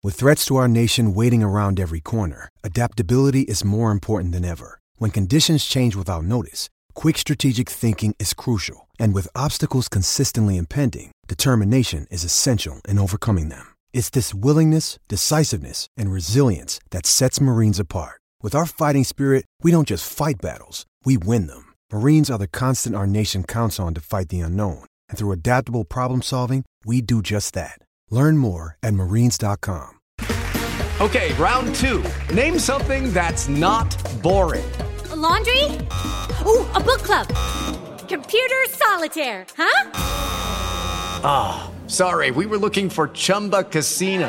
With threats to our nation waiting around every corner, adaptability is more important than ever. When conditions change without notice, quick strategic thinking is crucial. And with obstacles consistently impending, determination is essential in overcoming them. It's this willingness, decisiveness, and resilience that sets Marines apart. With our fighting spirit, we don't just fight battles, we win them. Marines are the constant our nation counts on to fight the unknown. And through adaptable problem solving, we do just that. Learn more at marines.com. Okay, round two. Name something that's not boring. A laundry? Ooh, a book club. Computer solitaire, huh? Ah, sorry, we were looking for Chumba Casino.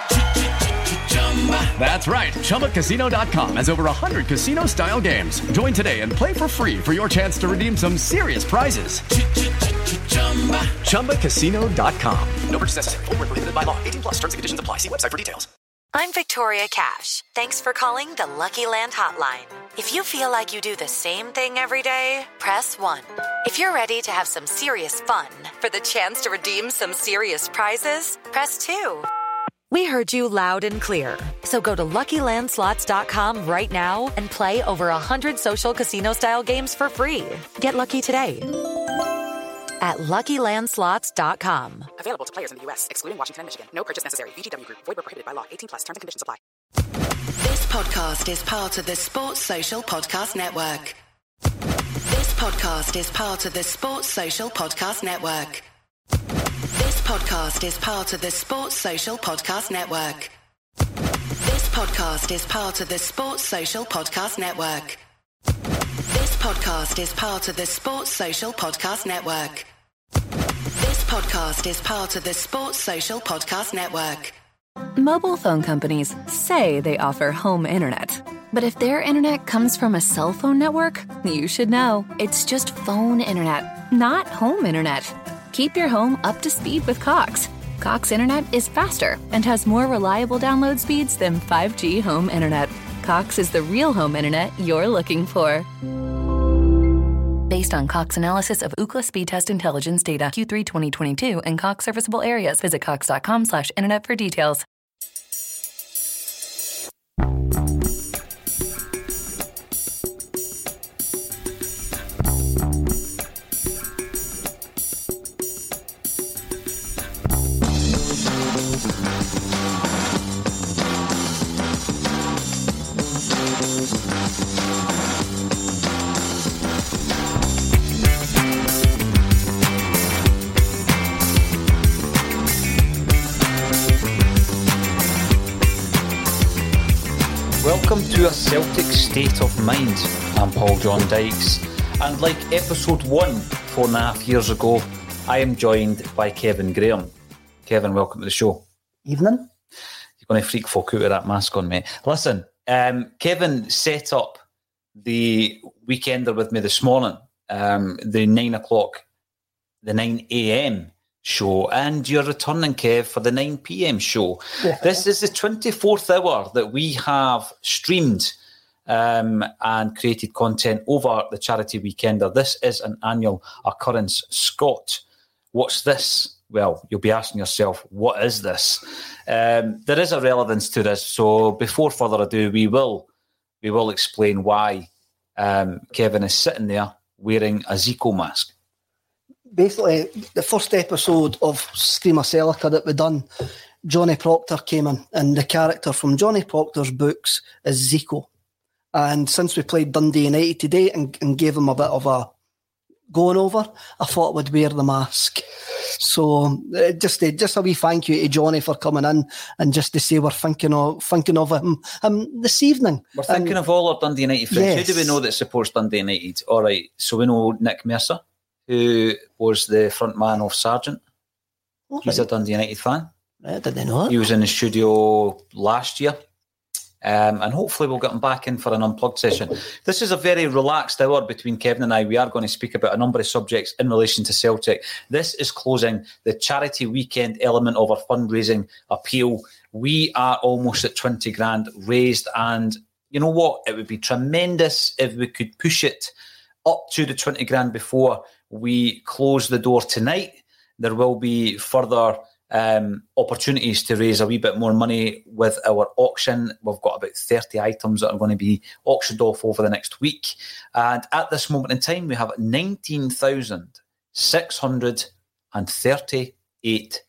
That's right, ChumbaCasino.com has over 100 casino-style games. Join today and play for free for your chance to redeem some serious prizes. ChumbaCasino.com. No purchase necessary. Void where prohibited by law. 18+ terms and conditions apply. See website for details. I'm Victoria Cash. Thanks for calling the Lucky Land Hotline. If you feel like you do the same thing every day, press 1. If you're ready to have some serious fun for the chance to redeem some serious prizes, press 2. We heard you loud and clear. So go to LuckyLandSlots.com right now and play over 100 social casino-style games for free. Get lucky today at LuckyLandSlots.com. Available to players in the U.S., excluding Washington and Michigan. No purchase necessary. VGW Group. Void where prohibited by law. 18+. Terms and conditions apply. This podcast is part of the Sports Social Podcast Network. This podcast is part of the Sports Social Podcast Network. This podcast is part of the Sports Social Podcast Network. This podcast is part of the Sports Social Podcast Network. This podcast is part of the Sports Social Podcast Network. This podcast is part of the Sports Social Podcast Network. Mobile phone companies say they offer home internet. But if their internet comes from a cell phone network, you should know. It's just phone internet, not home internet. Keep your home up to speed with Cox. Cox internet is faster and has more reliable download speeds than 5G home internet. Cox is the real home internet you're looking for. Based on Cox analysis of Ookla speed test intelligence data Q3 2022 and Cox serviceable areas, visit cox.com/internet for details. Welcome to A Celtic State of Mind. I'm Paul John Dykes, and like episode 1 4.5 years ago, I am joined by Kevin Graham. Kevin, welcome to the show. Evening. You're going to freak folk out with that mask on, mate. Listen, Kevin set up the Weekender with me this morning, the 9 a.m. show, and you're returning, Kev, for the 9 p.m. show. Yeah. This is the 24th hour that we have streamed and created content over the Charity Weekender. This is an annual occurrence. Scott, what's this? Well, you'll be asking yourself, what is this? There is a relevance to this, so before further ado, we will explain why Kevin is sitting there wearing a Zico mask. Basically, the first episode of Screamer Celica that we done, Johnny Proctor came in, and the character from Johnny Proctor's books is Zico. And since we played Dundee United today and gave them a bit of a going over, I thought I would wear the mask. So just a wee thank you to Johnny for coming in, and just to say we're thinking of him this evening. We're thinking of all our Dundee United friends. Yes. Who do we know that supports Dundee United? All right, so we know Nick Mercer, who was the front man of Sargent. Okay. He's a Dundee United fan. I didn't know that. He was in the studio last year. And hopefully we'll get him back in for an unplugged session. This is a very relaxed hour between Kevin and I. We are going to speak about a number of subjects in relation to Celtic. This is closing the charity weekend element of our fundraising appeal. We are almost at 20 grand raised, and you know what? It would be tremendous if we could push it up to the 20 grand before we close the door tonight. There will be further opportunities to raise a wee bit more money with our auction. We've got about 30 items that are going to be auctioned off over the next week. And at this moment in time, we have £19,638,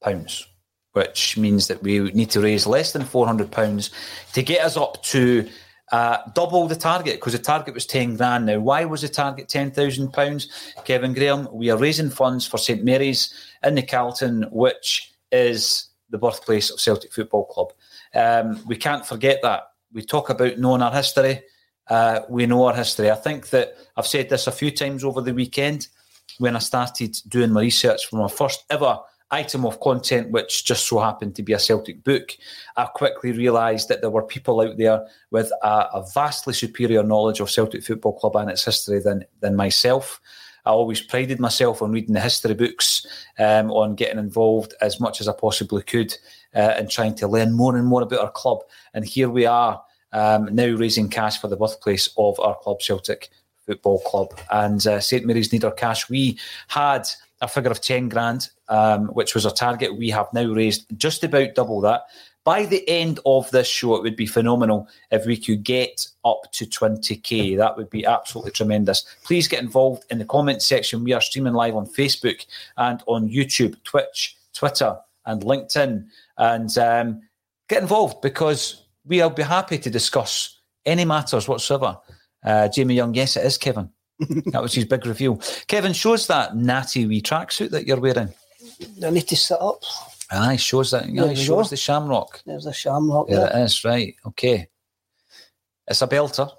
which means that we need to raise less than £400 to get us up to double the target, because the target was 10 grand. Now, why was the target £10,000? Kevin Graham, we are raising funds for St Mary's in the Carlton, which is the birthplace of Celtic Football Club. We can't forget that. We talk about knowing our history. We know our history. I think that I've said this a few times over the weekend when I started doing my research for my first ever item of content, which just so happened to be a Celtic book. I quickly realised that there were people out there with a vastly superior knowledge of Celtic Football Club and its history than myself. I always prided myself on reading the history books, on getting involved as much as I possibly could, and trying to learn more and more about our club. And here we are now raising cash for the birthplace of our club, Celtic Football Club. And St Mary's need our cash. We had a figure of 10 grand, which was our target. We have now raised just about double that. By the end of this show, it would be phenomenal if we could get up to 20k. That would be absolutely tremendous. Please get involved in the comments section. We are streaming live on Facebook and on YouTube, Twitch, Twitter and LinkedIn. And get involved, because we'll be happy to discuss any matters whatsoever. Jamie Young, yes, it is, Kevin. That was his big reveal. Kevin, shows that natty wee tracksuit that you're wearing. I need to sit up. Aye, shows that. Aye, shows the shamrock. There's a shamrock there. It is, right. Okay. It's a belter.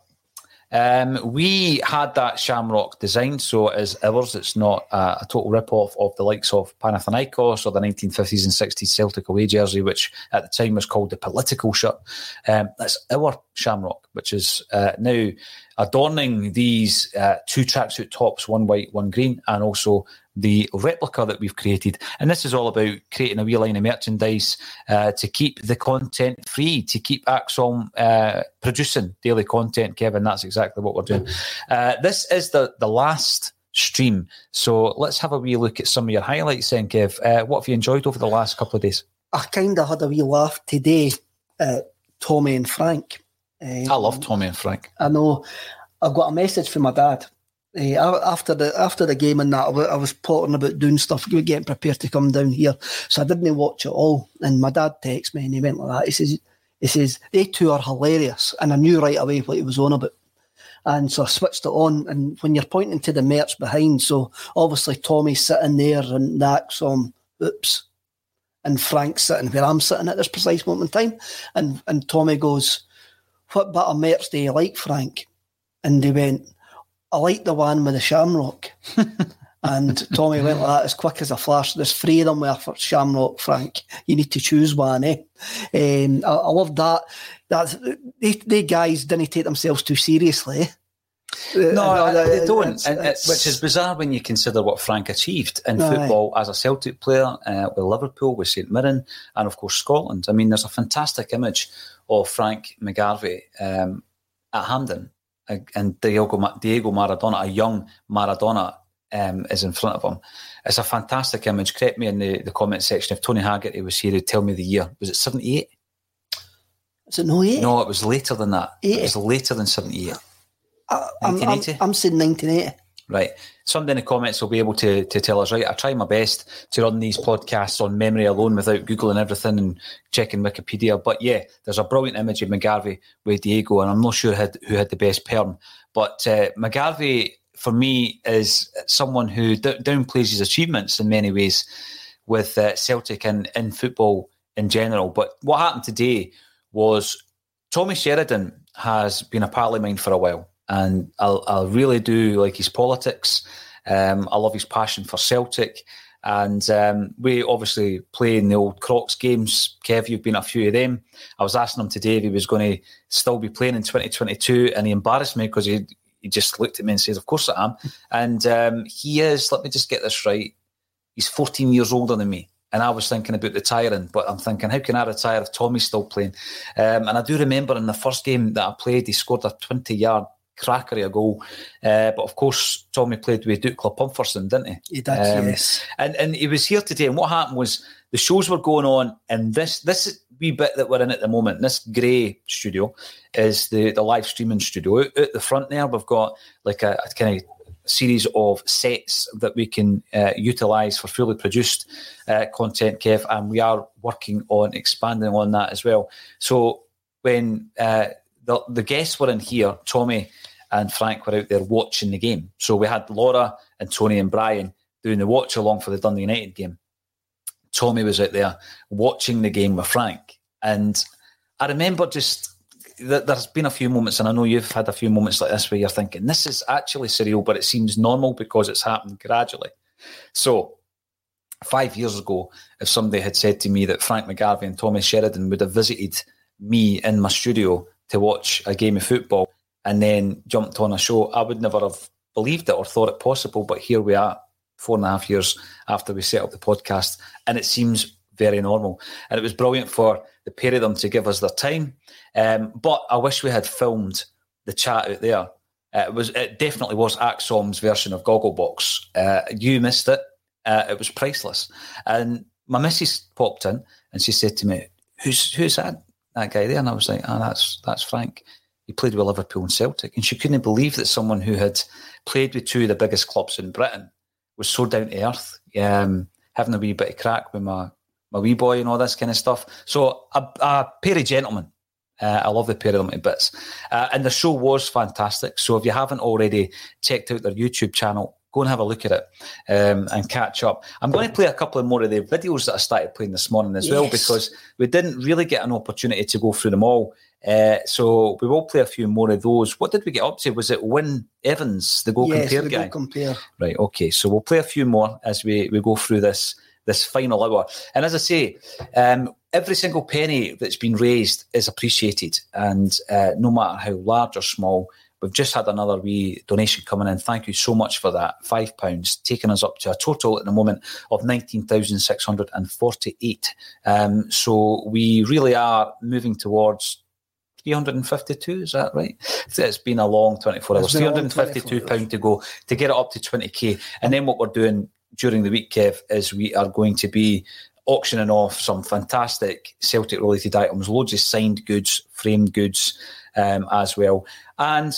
We had that shamrock designed, so it is ours. It's not a total rip-off of the likes of Panathinaikos or the 1950s and 60s Celtic away jersey, which at the time was called the political shirt. That's our shamrock, which is now adorning these two tracksuit tops, one white, one green, and also the replica that we've created. And this is all about creating a wee line of merchandise to keep the content free, to keep Axom producing daily content. Kevin, that's exactly what we're doing. This is the last stream, so let's have a wee look at some of your highlights then, Kev. What have you enjoyed over the last couple of days? I kind of had a wee laugh today at Tommy and Frank. I love Tommy and Frank. I know. I've got a message from my dad. After the game and that, I was plotting about doing stuff, getting prepared to come down here, so I didn't watch it all. And my dad texted me and he went like that. He says they two are hilarious, and I knew right away what he was on about. And so I switched it on, and when you're pointing to the merch behind, so obviously Tommy's sitting there and that's oops, and Frank's sitting where I'm sitting at this precise moment in time, and Tommy goes, "What bit of merch do you like, Frank?" And they went, "I like the one with the shamrock." And Tommy went like that as quick as a flash. There's three of them with a shamrock, Frank. You need to choose one, eh? I love that. They guys didn't take themselves too seriously. No, they don't. Which is bizarre when you consider what Frank achieved in football as a Celtic player, with Liverpool, with St Mirren, and of course Scotland. I mean, there's a fantastic image of Frank McGarvey at Hampden. And Diego Maradona, a young Maradona, is in front of him. It's a fantastic image. Correct me in the comment section. If Tony Haggerty was here, he'd tell me the year. Was it 78? Is it no 8? No, it was later than that. 80? It was later than 78. 1980? I'm saying 1980. Right. Somebody in the comments will be able to tell us, right? I try my best to run these podcasts on memory alone without Googling everything and checking Wikipedia. But yeah, there's a brilliant image of McGarvey with Diego, and I'm not sure who had the best perm. But McGarvey, for me, is someone who downplays his achievements in many ways with Celtic and in football in general. But what happened today was Tommy Sheridan has been a pal of mine for a while. And I really do like his politics. I love his passion for Celtic. And we obviously play in the old Crocs games. Kev, you've been a few of them. I was asking him today if he was going to still be playing in 2022. And he embarrassed me because he just looked at me and says, "Of course I am." And he is, let me just get this right, he's 14 years older than me. And I was thinking about retiring, but I'm thinking, how can I retire if Tommy's still playing? And I do remember in the first game that I played, he scored a 20-yard crackery a goal. But of course, Tommy played with Dukla Pumferson, didn't he? He did, yes. And he was here today, and what happened was the shows were going on, and this wee bit that we're in at the moment, this grey studio, is the live streaming studio. Out the front there, we've got like a kind of series of sets that we can utilise for fully produced content, Kev, and we are working on expanding on that as well. So when the guests were in here, Tommy and Frank were out there watching the game. So we had Laura and Tony and Brian doing the watch along for the Dundee United game. Tommy was out there watching the game with Frank. And I remember just that there's been a few moments, and I know you've had a few moments like this where you're thinking, this is actually surreal, but it seems normal because it's happened gradually. So 5 years ago, if somebody had said to me that Frank McGarvey and Tommy Sheridan would have visited me in my studio to watch a game of football and then jumped on a show, I would never have believed it or thought it possible. But here we are, 4.5 years after we set up the podcast, and it seems very normal. And it was brilliant for the pair of them to give us their time. But I wish we had filmed the chat out there. It definitely was Axom's version of Gogglebox. You missed it. It was priceless. And my missus popped in and she said to me, "Who's that guy there?" And I was like, that's Frank. He played with Liverpool and Celtic. And she couldn't believe that someone who had played with two of the biggest clubs in Britain was so down to earth, having a wee bit of crack with my wee boy and all this kind of stuff. So a pair of gentlemen. I love the pair of them to bits. And the show was fantastic. So if you haven't already checked out their YouTube channel, go and have a look at it and catch up. I'm going to play a couple of more of the videos that I started playing this morning as well, because we didn't really get an opportunity to go through them all. So we will play a few more of those. What did we get up to? Was it Wyn Evans, the Go Compare guy? Go Compare. Right, okay. So we'll play a few more as we go through this final hour. And as I say, every single penny that's been raised is appreciated. And no matter how large or small, we've just had another wee donation coming in. Thank you so much for that. £5, taking us up to a total at the moment of 19,648. So we really are moving towards 352, is that right? It's been a long 24 hours. £352 to go to get it up to 20k. And then what we're doing during the week, Kev, is we are going to be auctioning off some fantastic Celtic-related items, loads of signed goods, framed goods as well. And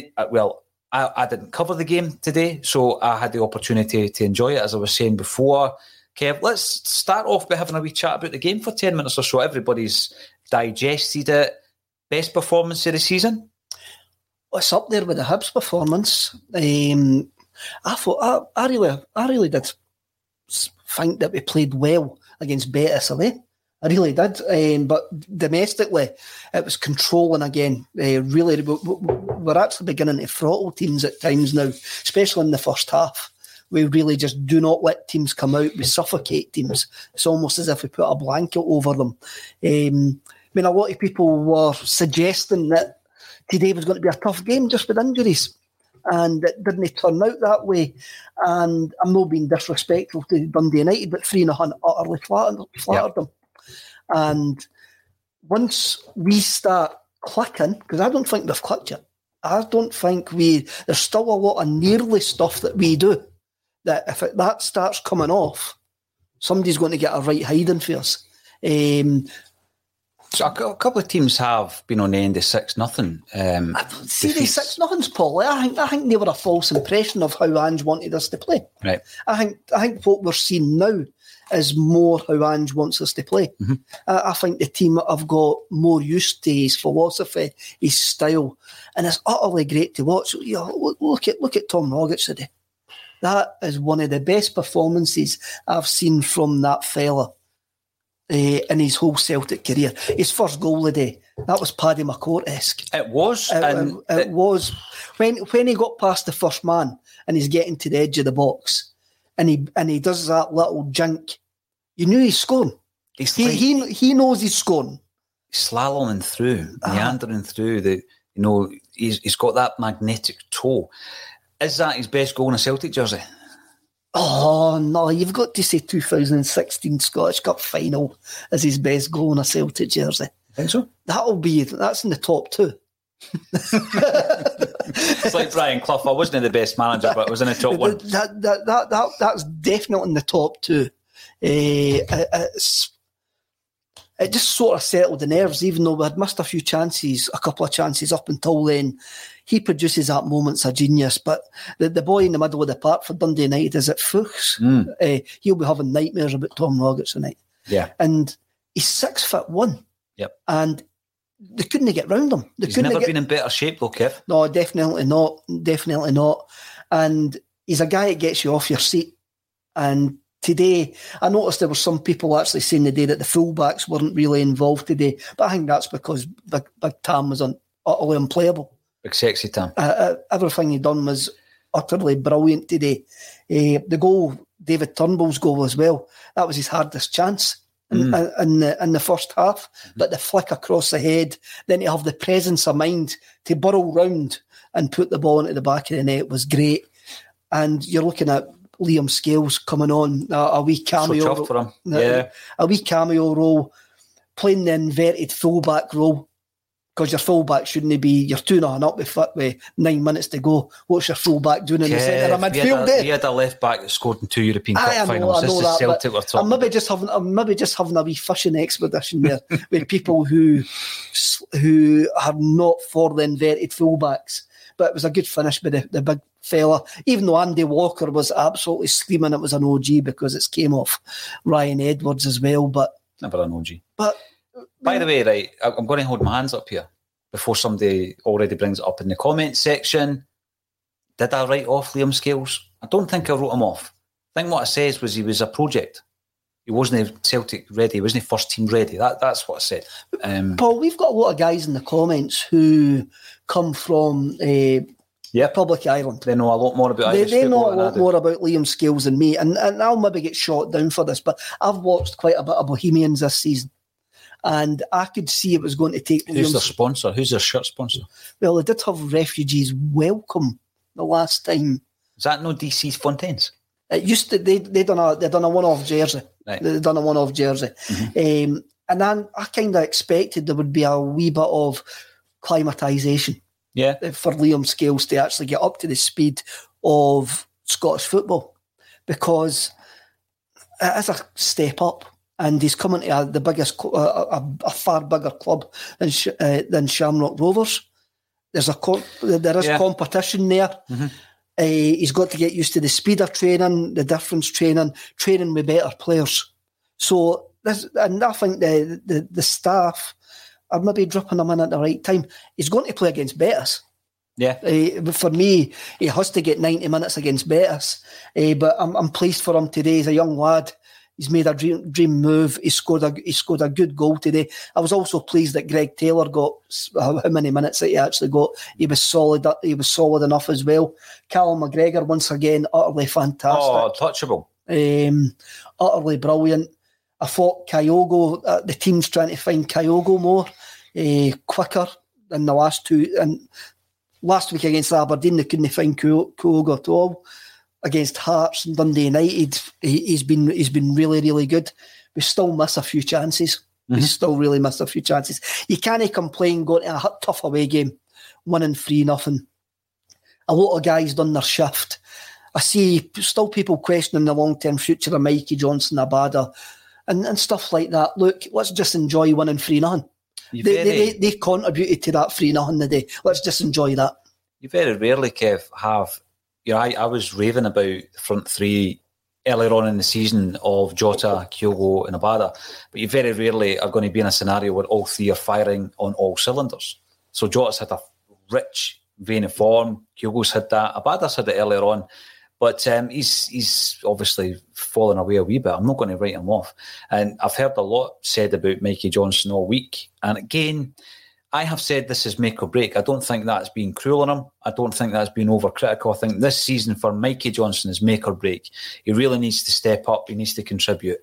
I didn't cover the game today, so I had the opportunity to enjoy it, as I was saying before. Kev, let's start off by having a wee chat about the game for 10 minutes or so. Everybody's digested it. Best performance of the season? It's up there with the Hibs performance. I thought I really did think that we played well against Betis away. I really did. But domestically, it was controlling again. Really, we're actually beginning to throttle teams at times now, especially in the first half. We really just do not let teams come out. We suffocate teams. It's almost as if we put a blanket over them. A lot of people were suggesting that today was going to be a tough game just with injuries. And it didn't turn out that way. And I'm not being disrespectful to Dundee United, but 3-0 utterly flattered them. And once we start clicking, because I don't think we've clicked yet, there's still a lot of nearly stuff that we do, that if that starts coming off, somebody's going to get a right hiding for us. So a couple of teams have been on the end of 6-0. See, the 6-0's, Paul. I think they were a false impression of how Ange wanted us to play. Right. I think what we're seeing now is more how Ange wants us to play. Mm-hmm. I think the team have got more used to his philosophy, his style, and it's utterly great to watch. Look at Tom Rogic today. That is one of the best performances I've seen from that fella in his whole Celtic career. His first goal of the day, that was Paddy McCourt-esque. It was. It was. When he got past the first man and he's getting to the edge of the box and he does that little jink, you knew he's scoring. He knows he's scoring. Slaloming through, meandering through. He's got that magnetic toe. Is that his best goal in a Celtic jersey? Oh, no, you've got to say 2016 Scottish Cup final as his best goal in a Celtic jersey. I think so. That's in the top two. It's like Brian Clough. I wasn't the best manager, but I was in the top one. That's definitely in the top two. It just sort of settled the nerves, even though we had missed a couple of chances up until then. He produces at moments a genius, but the boy in the middle of the park for Dundee United, is it Fuchs? He'll be having nightmares about Tom Roberts tonight. Yeah. And he's 6'1". Yep. And they couldn't get round him. He's never been in better shape though, Kev. No, definitely not. Definitely not. And he's a guy that gets you off your seat. And today, I noticed there were some people actually saying today that the fullbacks weren't really involved today. But I think that's because Big Tam was utterly unplayable. Big sexy Tam. Everything he done was utterly brilliant today. The goal, David Turnbull's goal as well, that was his hardest chance in the first half. But the flick across the head, then to have the presence of mind to burrow round and put the ball into the back of the net was great. And you're looking at Liam Scales coming on, a wee cameo. So for him. Yeah. A wee cameo role, playing the inverted fullback role. Because your fullback shouldn't be, you're 2-0 up with 9 minutes to go. What's your fullback doing in the centre of midfield? He had a left back that scored in 2 European Cup finals. This is Celtic we're talking. I'm maybe just having a wee fishing expedition there with people who are not for the inverted fullbacks. But it was a good finish by the big fella. Even though Andy Walker was absolutely screaming it was an OG because it came off Ryan Edwards as well. But never an OG. But by the way, right, I'm going to hold my hands up here before somebody already brings it up in the comments section. Did I write off Liam Scales? I don't think I wrote him off. I think what I said was he was a project. He wasn't Celtic ready. He wasn't first team ready. That's what I said. Paul, we've got a lot of guys in the comments who come from Republic of Ireland. They know a lot more about Irish football. They know a lot more about Liam Scales than me. And I'll maybe get shot down for this, but I've watched quite a bit of Bohemians this season. And I could see it was going to take... Who's their sponsor? Who's their shirt sponsor? Well, they did have Refugees Welcome the last time. Is that no DC's Fontaines? It used to... They done a one-off jersey. Right. They done a one-off jersey. Mm-hmm. And then I kind of expected there would be a wee bit of climatisation for Liam Scales to actually get up to the speed of Scottish football, because it is a step up. And he's coming to the biggest, a far bigger club than Shamrock Rovers. There is competition there. Mm-hmm. He's got to get used to the speed of training, the difference training with better players. So and I think the staff are maybe dropping him in at the right time. He's going to play against Betis. Yeah. For me, he has to get 90 minutes against Betis. But I'm pleased for him today. He's a young lad. He's made a dream move. He scored a good goal today. I was also pleased that Greg Taylor got how many minutes that he actually got. He was solid. He was solid enough as well. Callum McGregor once again utterly fantastic. Oh, touchable. Utterly brilliant. I thought Kyogo. The team's trying to find Kyogo more quicker than the last two. And last week against Aberdeen, they couldn't find Kyogo at all. Against Hearts and Dundee United, he's been really, really good. We still miss a few chances. Mm-hmm. We still really miss a few chances. You can't complain going to a tough away game, winning 3-0. A lot of guys done their shift. I see still people questioning the long-term future of Mikey Johnson, Abada, and stuff like that. Look, let's just enjoy winning 3-0. They contributed to that 3-0 today. Let's just enjoy that. You very rarely, Kev, have... You know, I was raving about the front three earlier on in the season of Jota, Kyogo and Abada, but you very rarely are going to be in a scenario where all three are firing on all cylinders. So Jota's had a rich vein of form, Kyogo's had that, Abada's had it earlier on, but he's obviously fallen away a wee bit. I'm not going to write him off. And I've heard a lot said about Mikey Johnson all week, and again, I have said this is make or break. I don't think that's being cruel on him. I don't think that's being overcritical. I think this season for Mikey Johnson is make or break. He really needs to step up. He needs to contribute.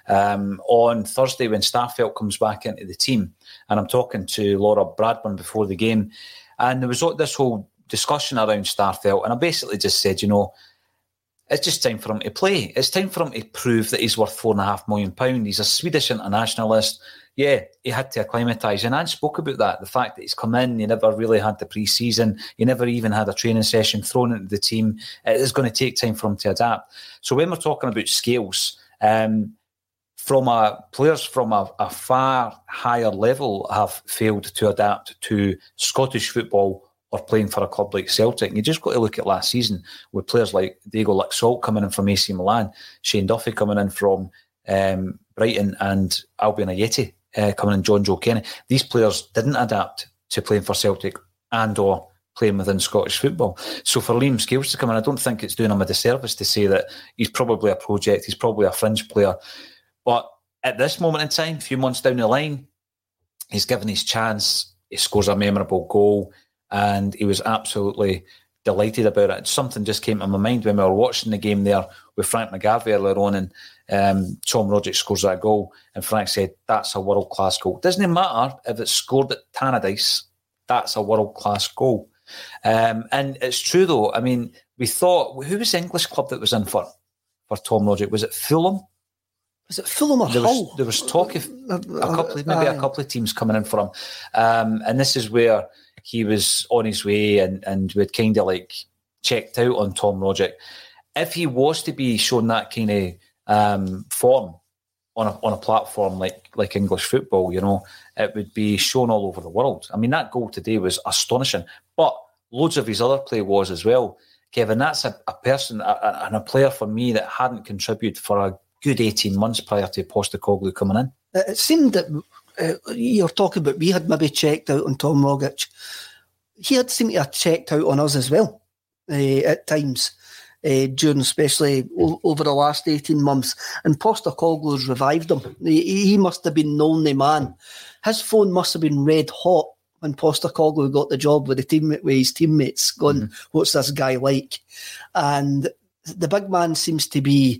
On Thursday, when Starfelt comes back into the team, and I'm talking to Laura Bradburn before the game, and there was this whole discussion around Starfelt, and I basically just said, you know, it's just time for him to play. It's time for him to prove that he's worth £4.5 million. He's a Swedish internationalist. Yeah, he had to acclimatise. And Anne spoke about that, the fact that he's come in, he never really had the pre-season, he never even had a training session thrown into the team. It is going to take time for him to adapt. So when we're talking about Scales, players from a far higher level have failed to adapt to Scottish football or playing for a club like Celtic. You just got to look at last season with players like Diego Laxalt coming in from AC Milan, Shane Duffy coming in from Brighton, and Albion Ajeti coming in, John Joe Kenny. These players didn't adapt to playing for Celtic and or playing within Scottish football. So for Liam Scales to come in, I don't think it's doing him a disservice to say that he's probably a project, he's probably a fringe player. But at this moment in time, a few months down the line, he's given his chance, he scores a memorable goal, and he was absolutely delighted about it. Something just came to my mind when we were watching the game there with Frank McGarvey earlier on, and Tom Rogic scores that goal, and Frank said, that's a world-class goal. Doesn't matter if it's scored at Tannadice, that's a world-class goal. And it's true, though. I mean, we thought, who was the English club that was in for Tom Rogic? Was it Fulham? Was it Fulham or Hull? There was talk of a couple of teams coming in for him. And this is where he was on his way, and we'd kind of like checked out on Tom Rogic. If he was to be shown that kind of form on a platform like English football, you know, it would be shown all over the world. I mean, that goal today was astonishing, but loads of his other play was as well. Kevin, that's a person and a player for me that hadn't contributed for a good 18 months prior to Postecoglou coming in. It seemed that you're talking about we had maybe checked out on Tom Rogic. He had seemed to have checked out on us as well at times, during especially over the last 18 months. And Postecoglou's revived him. He must have been lonely man. His phone must have been red hot when Postecoglou got the job with his teammates, going, what's this guy like? And the big man seems to be,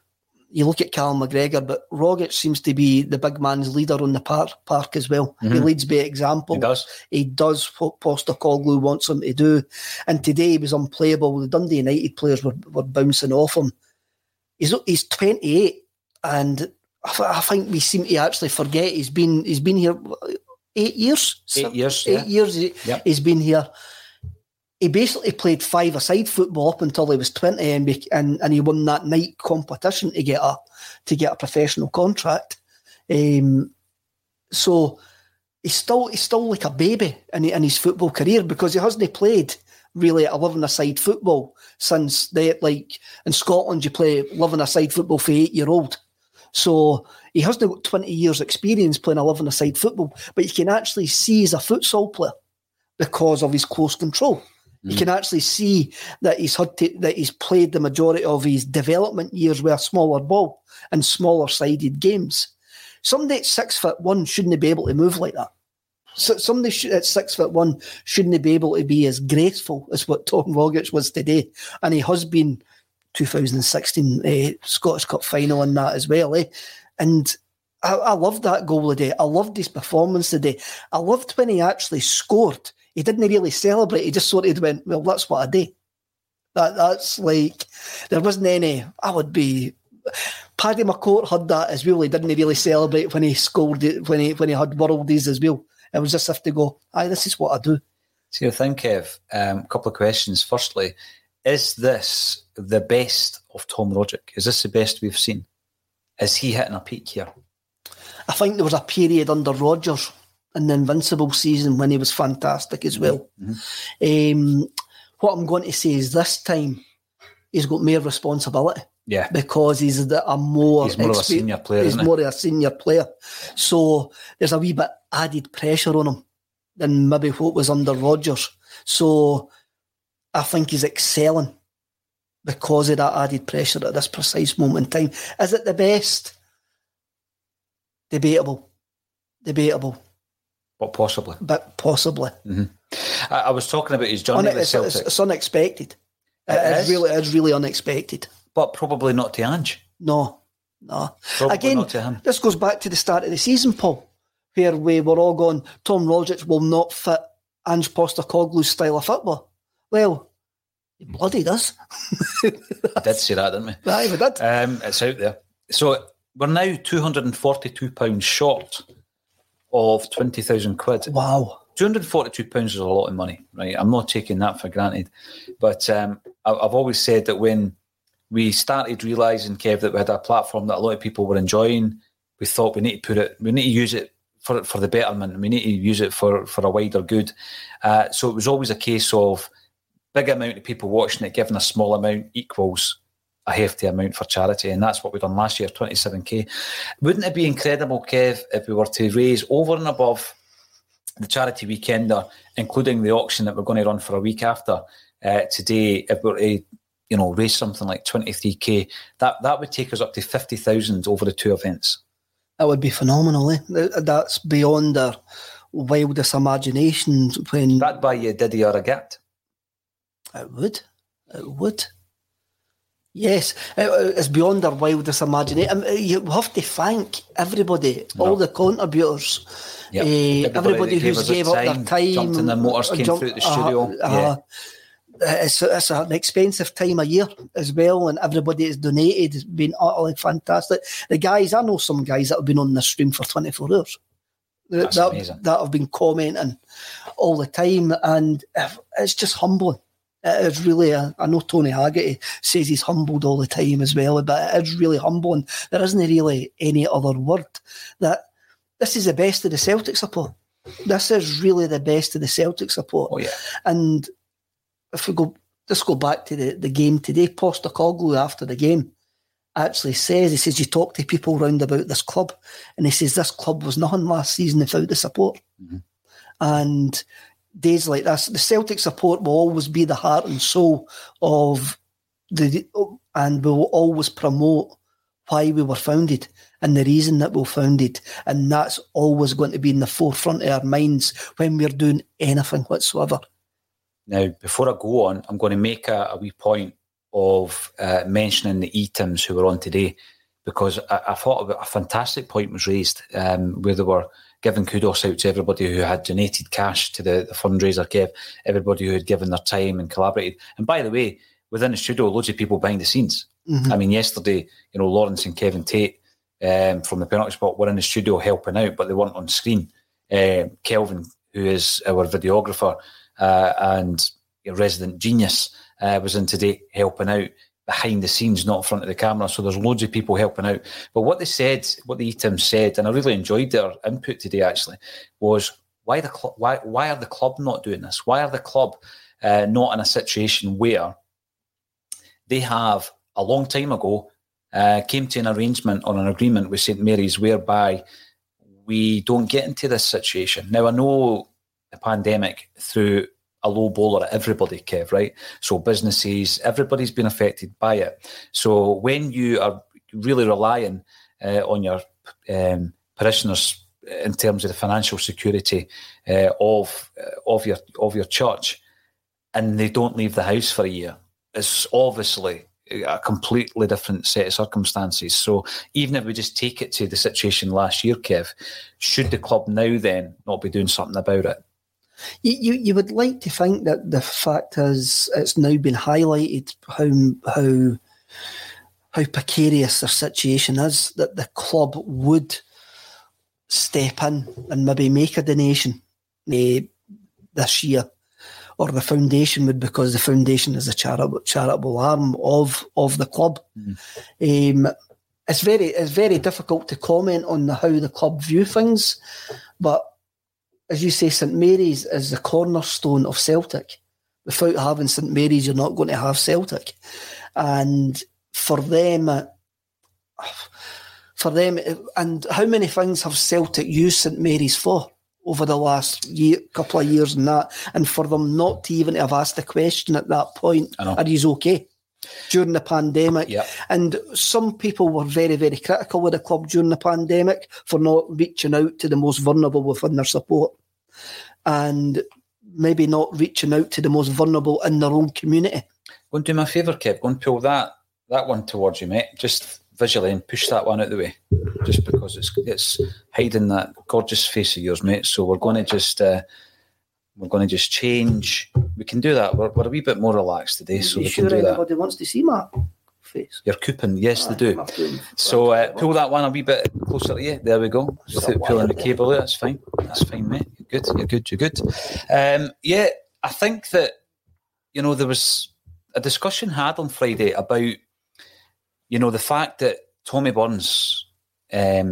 you look at Callum McGregor, but Rogic seems to be the big man's leader on the park as well. He leads by example. He does what Postecoglou wants him to do. And today he was unplayable. The Dundee United players were bouncing off him. He's 28, and I think we seem to actually forget he's been here 8 years. 8 years, 8 years he's been here. He basically played five-a-side football up until he was 20, and he won that night competition to get a professional contract. So he's still like a baby in his football career, because he hasn't played really 11-a-side football since in Scotland you play 11-a-side football for 8-year-old. So he hasn't got 20 years experience playing 11-a-side football, but you can actually see he's a futsal player because of his close control. You can actually see that he's played the majority of his development years with a smaller ball and smaller sided games. Somebody at 6'1" shouldn't be able to move like that. So somebody at 6'1" shouldn't be able to be as graceful as what Tom Rogic was today, and he has been 2016 Scottish Cup final in that as well. And I loved that goal today. I loved his performance today. I loved when he actually scored. He didn't really celebrate. He just sort of went, well, that's what I do. That's like, there wasn't any, Paddy McCourt had that as well. He didn't really celebrate when he scored it, when he had worldies as well. It was just have to go, this is what I do. See, I think, Kev, a couple of questions. Firstly, is this the best of Tom Rogic? Is this the best we've seen? Is he hitting a peak here? I think there was a period under Rodgers in the Invincible season when he was fantastic as well. What I'm going to say is this time he's got more responsibility. Yeah. Because he's more of a senior player. He's more of a senior player. So there's a wee bit added pressure on him than maybe what was under Rodgers. So I think he's excelling because of that added pressure at this precise moment in time. Is it the best? Debatable. But possibly. I was talking about his journey with Celtic. It's unexpected. It's really unexpected. But probably not to Ange. No. Probably Again, not to him. This goes back to the start of the season, Paul, where we were all going, Tom Rogic will not fit Ange Postecoglou's style of football. Well, he bloody does. We did say that, didn't we? Aye, we did. It's out there. So we're now £242 short of 20,000 quid. Wow. £242 is a lot of money, right? I'm not taking that for granted. But I've always said that when we started realising, Kev, that we had a platform that a lot of people were enjoying, we thought we need to use it for the betterment. We need to use it for a wider good. So it was always a case of big amount of people watching it, giving a small amount equals a hefty amount for charity, and that's what we done last year, 27k. Wouldn't it be incredible, Kev, if we were to raise over and above the charity weekender, including the auction that we're going to run for a week after today, if we were to raise something like 23k, that would take us up to 50,000 over the two events. That would be phenomenal, eh? That's beyond our wildest imaginations. When that'd buy you a Diddy or a gift. It would. Yes, it's beyond our wildest imagination. You have to thank everybody, all the contributors, everybody who's gave up their time, jumped in their motors, came through the studio. It's an expensive time of year as well, and everybody has donated. It's been utterly fantastic. The guys, I know some guys that have been on the stream for 24 hours. That's amazing. That have been commenting all the time, and it's just humbling. It is really, I know Tony Haggerty says he's humbled all the time as well, but it is really humbling. There isn't really any other word. That this is the best of the Celtic support. This is really the best of the Celtic support. Oh, yeah. And if we go back to the game today, Postecoglou after the game actually says, you talk to people round about this club, and he says this club was nothing last season without the support. Mm-hmm. And days like this, the Celtic support will always be the heart and soul of and we will always promote why we were founded and the reason that we were founded, and that's always going to be in the forefront of our minds when we're doing anything whatsoever. Now, before I go on, I'm going to make a wee point of mentioning the E-Tims who were on today, because I thought a fantastic point was raised where they were giving kudos out to everybody who had donated cash to the fundraiser, Kev, everybody who had given their time and collaborated. And by the way, within the studio, loads of people behind the scenes. Mm-hmm. I mean, yesterday, Lawrence and Kevin Tate from the penalty spot were in the studio helping out, but they weren't on screen. Kelvin, who is our videographer and a resident genius, was in today helping out behind the scenes, not in front of the camera. So there's loads of people helping out. But what the E-Tim said, and I really enjoyed their input today actually, was why are the club not doing this? Why are the club not in a situation where they have a long time ago came to an arrangement or an agreement with St Mary's whereby we don't get into this situation? Now, I know the pandemic threw a low blow at everybody, Kev, right? So businesses, everybody's been affected by it. So when you are really relying on your parishioners in terms of the financial security of your church, and they don't leave the house for a year, it's obviously a completely different set of circumstances. So even if we just take it to the situation last year, Kev, should the club now then not be doing something about it? You would like to think that the fact is it's now been highlighted how precarious their situation is, that the club would step in and maybe make a donation this year, or the foundation would, because the foundation is a charitable arm of the club. Mm. It's very difficult to comment on how the club view things, but as you say, St Mary's is the cornerstone of Celtic. Without having St Mary's, you're not going to have Celtic. And for them, and how many things have Celtic used St Mary's for over the last couple of years and that, and for them not to even have asked the question at that point, are you okay? During the pandemic. Yep. And some people were very, very critical of the club during the pandemic for not reaching out to the most vulnerable within their support, and maybe not reaching out to the most vulnerable in their own community. Go and do me a favour, Kev. Go and pull that one towards you, mate. Just visually, and push that one out the way. Just because it's hiding that gorgeous face of yours, mate. So we're going to just change. We can do that. We're a wee bit more relaxed today, so we can do that. Anybody wants to see my face? Your coupon, yes, they do. So pull that one a wee bit closer to you. There we go. Pulling the cable out. That's fine. That's fine, mate. You're good. I think that there was a discussion had on Friday about the fact that Tommy Burns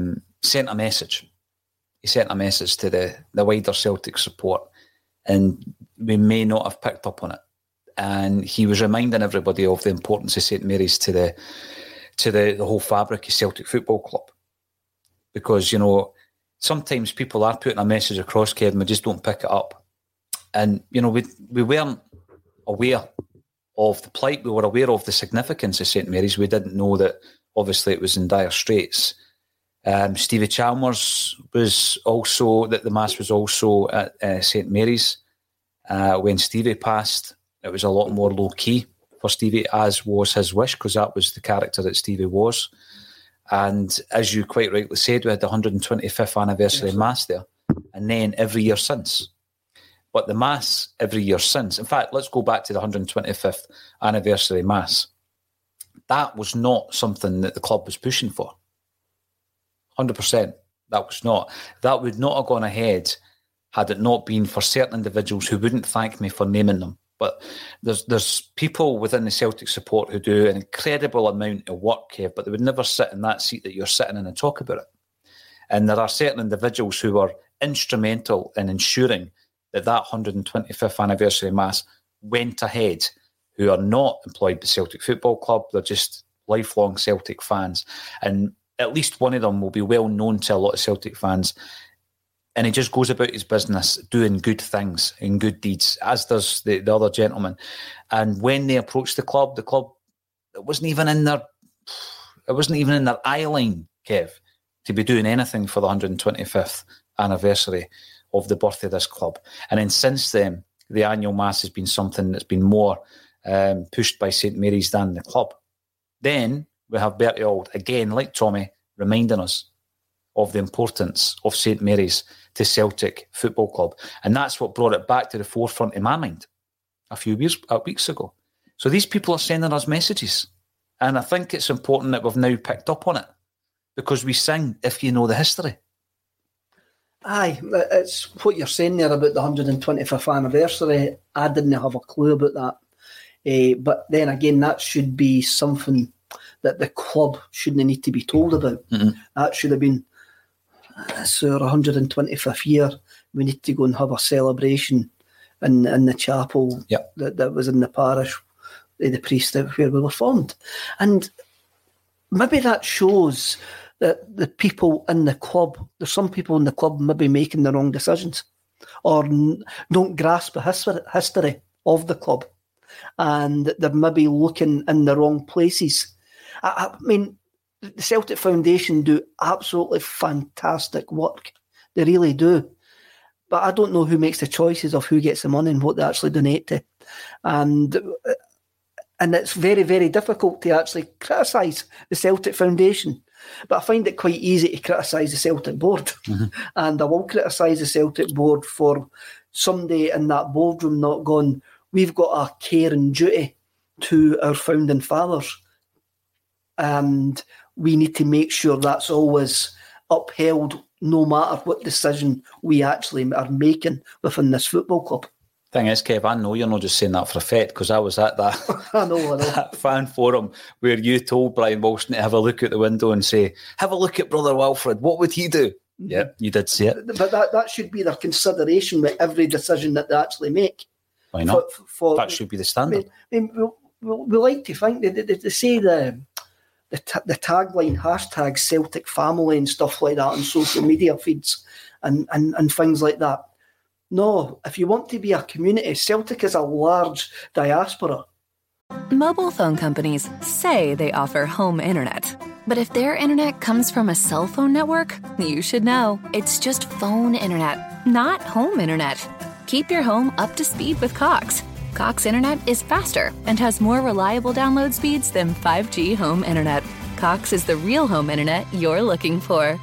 sent a message. He sent a message to the wider Celtic support, and we may not have picked up on it. And he was reminding everybody of the importance of St Mary's to the whole fabric of Celtic Football Club. Because, you know, sometimes people are putting a message across, Kev, and we just don't pick it up. And, you know, we weren't aware of the plight. We were aware of the significance of St Mary's. We didn't know that, obviously, it was in dire straits. Stevie Chalmers was also, that the Mass was also at St Mary's. When Stevie passed, it was a lot more low-key for Stevie, as was his wish, because that was the character that Stevie was. And as you quite rightly said, we had the 125th anniversary Mass there, and then every year since. But the Mass every year since, in fact, let's go back to the 125th anniversary Mass. That was not something that the club was pushing for. 100%. That was not. That would not have gone ahead had it not been for certain individuals who wouldn't thank me for naming them. But there's people within the Celtic support who do an incredible amount of work, Kev, but they would never sit in that seat that you're sitting in and talk about it. And there are certain individuals who are instrumental in ensuring that 125th anniversary Mass went ahead, who are not employed by Celtic Football Club. They're just lifelong Celtic fans. And at least one of them will be well known to a lot of Celtic fans. And he just goes about his business doing good things and good deeds, as does the other gentleman. And when they approached the club, it wasn't even in their eye line, Kev, to be doing anything for the 125th anniversary of the birth of this club. And then since then, the annual Mass has been something that's been more pushed by St Mary's than the club. Then we have Bertie Auld, again, like Tommy, reminding us of the importance of St Mary's to Celtic Football Club. And that's what brought it back to the forefront in my mind a few weeks ago. So these people are sending us messages. And I think it's important that we've now picked up on it, because we sing If You Know the History. Aye, it's what you're saying there about the 125th anniversary. I didn't have a clue about that. But then again, that should be something that the club shouldn't need to be told about. Mm-hmm. That should have been, it's our 125th year. We need to go and have a celebration in the chapel that was in the parish, the priest where we were formed. And maybe that shows that the people in the club, there's some people in the club maybe making the wrong decisions or don't grasp the history of the club, and they're maybe looking in the wrong places. I mean, the Celtic Foundation do absolutely fantastic work. They really do. But I don't know who makes the choices of who gets the money and what they actually donate to. And it's very, very difficult to actually criticise the Celtic Foundation. But I find it quite easy to criticise the Celtic Board. Mm-hmm. And I will criticise the Celtic Board for somebody in that boardroom not going, we've got a care and duty to our founding fathers. And we need to make sure that's always upheld, no matter what decision we actually are making within this football club. Thing is, Kev, I know you're not just saying that for effect, because I was at that, I know. That fan forum where you told Brian Wilson to have a look out the window and say, have a look at Brother Wilfred, what would he do? Mm-hmm. Yeah, you did say it. But that should be their consideration with every decision that they actually make. Why not? That should be the standard. I mean, we like to think that they say the tagline hashtag Celtic family and stuff like that on social media feeds and things like that. No, if you want to be a community, Celtic is a large diaspora. Mobile phone companies say they offer home internet. But if their internet comes from a cell phone network, you should know. It's just phone internet, not home internet. Keep your home up to speed with Cox. Cox Internet is faster and has more reliable download speeds than 5G home internet. Cox is the real home internet you're looking for.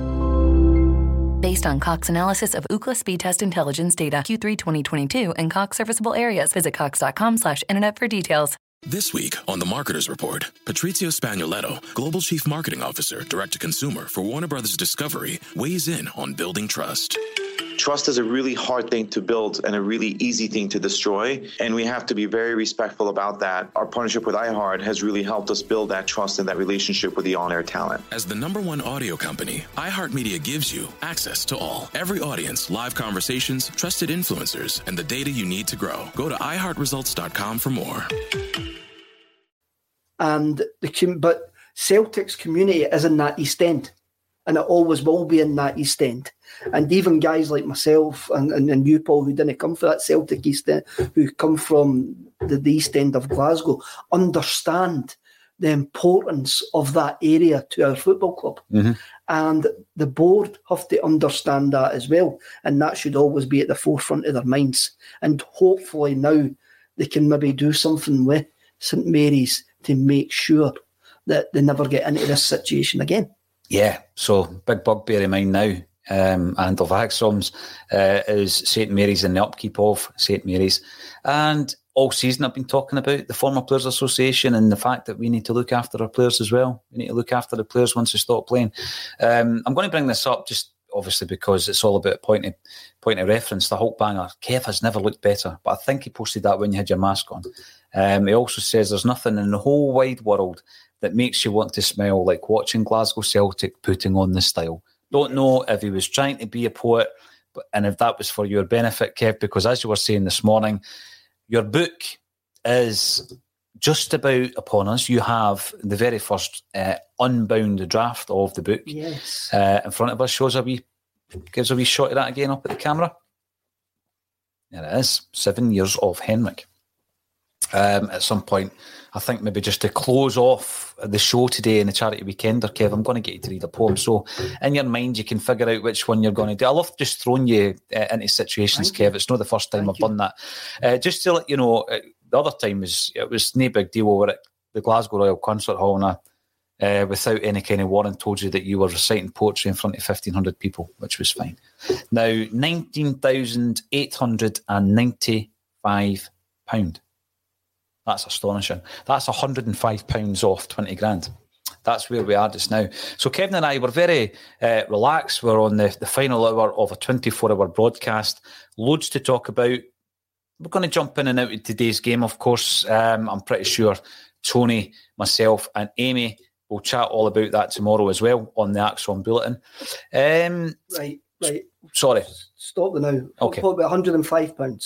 Based on Cox analysis of Ookla speed test intelligence data Q3 2022 and Cox serviceable areas, visit cox.com/internet for details. This week on The Marketer's Report, Patrizio Spagnoletto, Global Chief Marketing Officer, Direct to Consumer for Warner Brothers Discovery, weighs in on building trust. Trust is a really hard thing to build and a really easy thing to destroy, and we have to be very respectful about that. Our partnership with iHeart has really helped us build that trust and that relationship with the on-air talent. As the #1 audio company, iHeartMedia gives you access to all. Every audience, live conversations, trusted influencers, and the data you need to grow. Go to iHeartResults.com for more. But Celtic's community is in that East End, and it always will be in that East End. And even guys like myself and you, Paul, who didn't come from that Celtic East End, who come from the East End of Glasgow, understand the importance of that area to our football club. Mm-hmm. And the board have to understand that as well. And that should always be at the forefront of their minds. And hopefully now they can maybe do something with St Mary's to make sure that they never get into this situation again. Yeah, so big bugbear of mine now, and of Axom's, is St Mary's and the upkeep of St Mary's. And all season I've been talking about the Former Players Association and the fact that we need to look after our players as well. We need to look after the players once they stop playing. I'm going to bring this up just obviously because it's all about point of reference. The Hulk banger, Kev has never looked better, but I think he posted that when you had your mask on. He also says there's nothing in the whole wide world that makes you want to smile like watching Glasgow Celtic putting on the style. Don't know if he was trying to be a poet, and if that was for your benefit, Kev, because as you were saying this morning, your book is just about upon us. You have the very first unbound draft of the book in front of us. Gives a wee shot of that again up at the camera. There it is, 7 years of Henrik. At some point, I think maybe just to close off the show today in the Charity Weekender, Kev, I'm going to get you to read a poem. So in your mind, you can figure out which one you're going to do. I love just throwing you into situations, Kev. It's not the first time I've done that. Just to let you know, the other time it was no big deal over at the Glasgow Royal Concert Hall, and I, without any kind of warrant, told you that you were reciting poetry in front of 1,500 people, which was fine. Now, £19,895. That's astonishing. That's £105 off 20 grand. That's where we are just now. So Kevin and I were very relaxed. We're on the final hour of a 24-hour broadcast. Loads to talk about. We're going to jump in and out of today's game, of course. I'm pretty sure Tony, myself and Amy will chat all about that tomorrow as well on the Axon Bulletin. Right. Sorry. Stop the now. Okay. What about £105?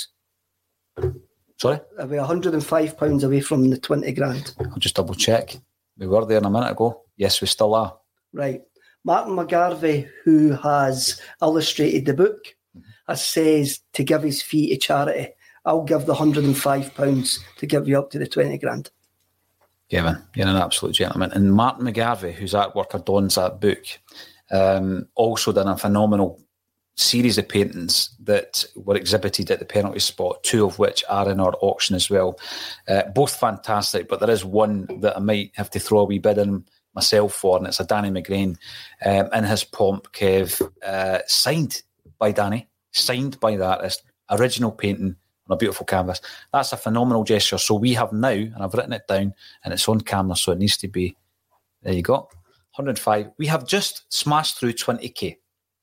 Sorry? Are we £105 away from the 20 grand? I'll just double check. We were there a minute ago. Yes, we still are. Right. Martin McGarvey, who has illustrated the book, has says to give his fee to charity. I'll give the £105 to give you up to the 20 grand. Kevin, you're an absolute gentleman. And Martin McGarvey, whose artwork adorns that book, also done a phenomenal series of paintings that were exhibited at the penalty spot, 2 of which are in our auction as well. Both fantastic, but there is one that I might have to throw a wee bid in myself for, and it's a Danny McGrain in his pomp, Kev, signed by Danny, signed by the artist, original painting on a beautiful canvas. That's a phenomenal gesture. So we have now, and I've written it down, and it's on camera, so it needs to be, there you go, 105. We have just smashed through 20k.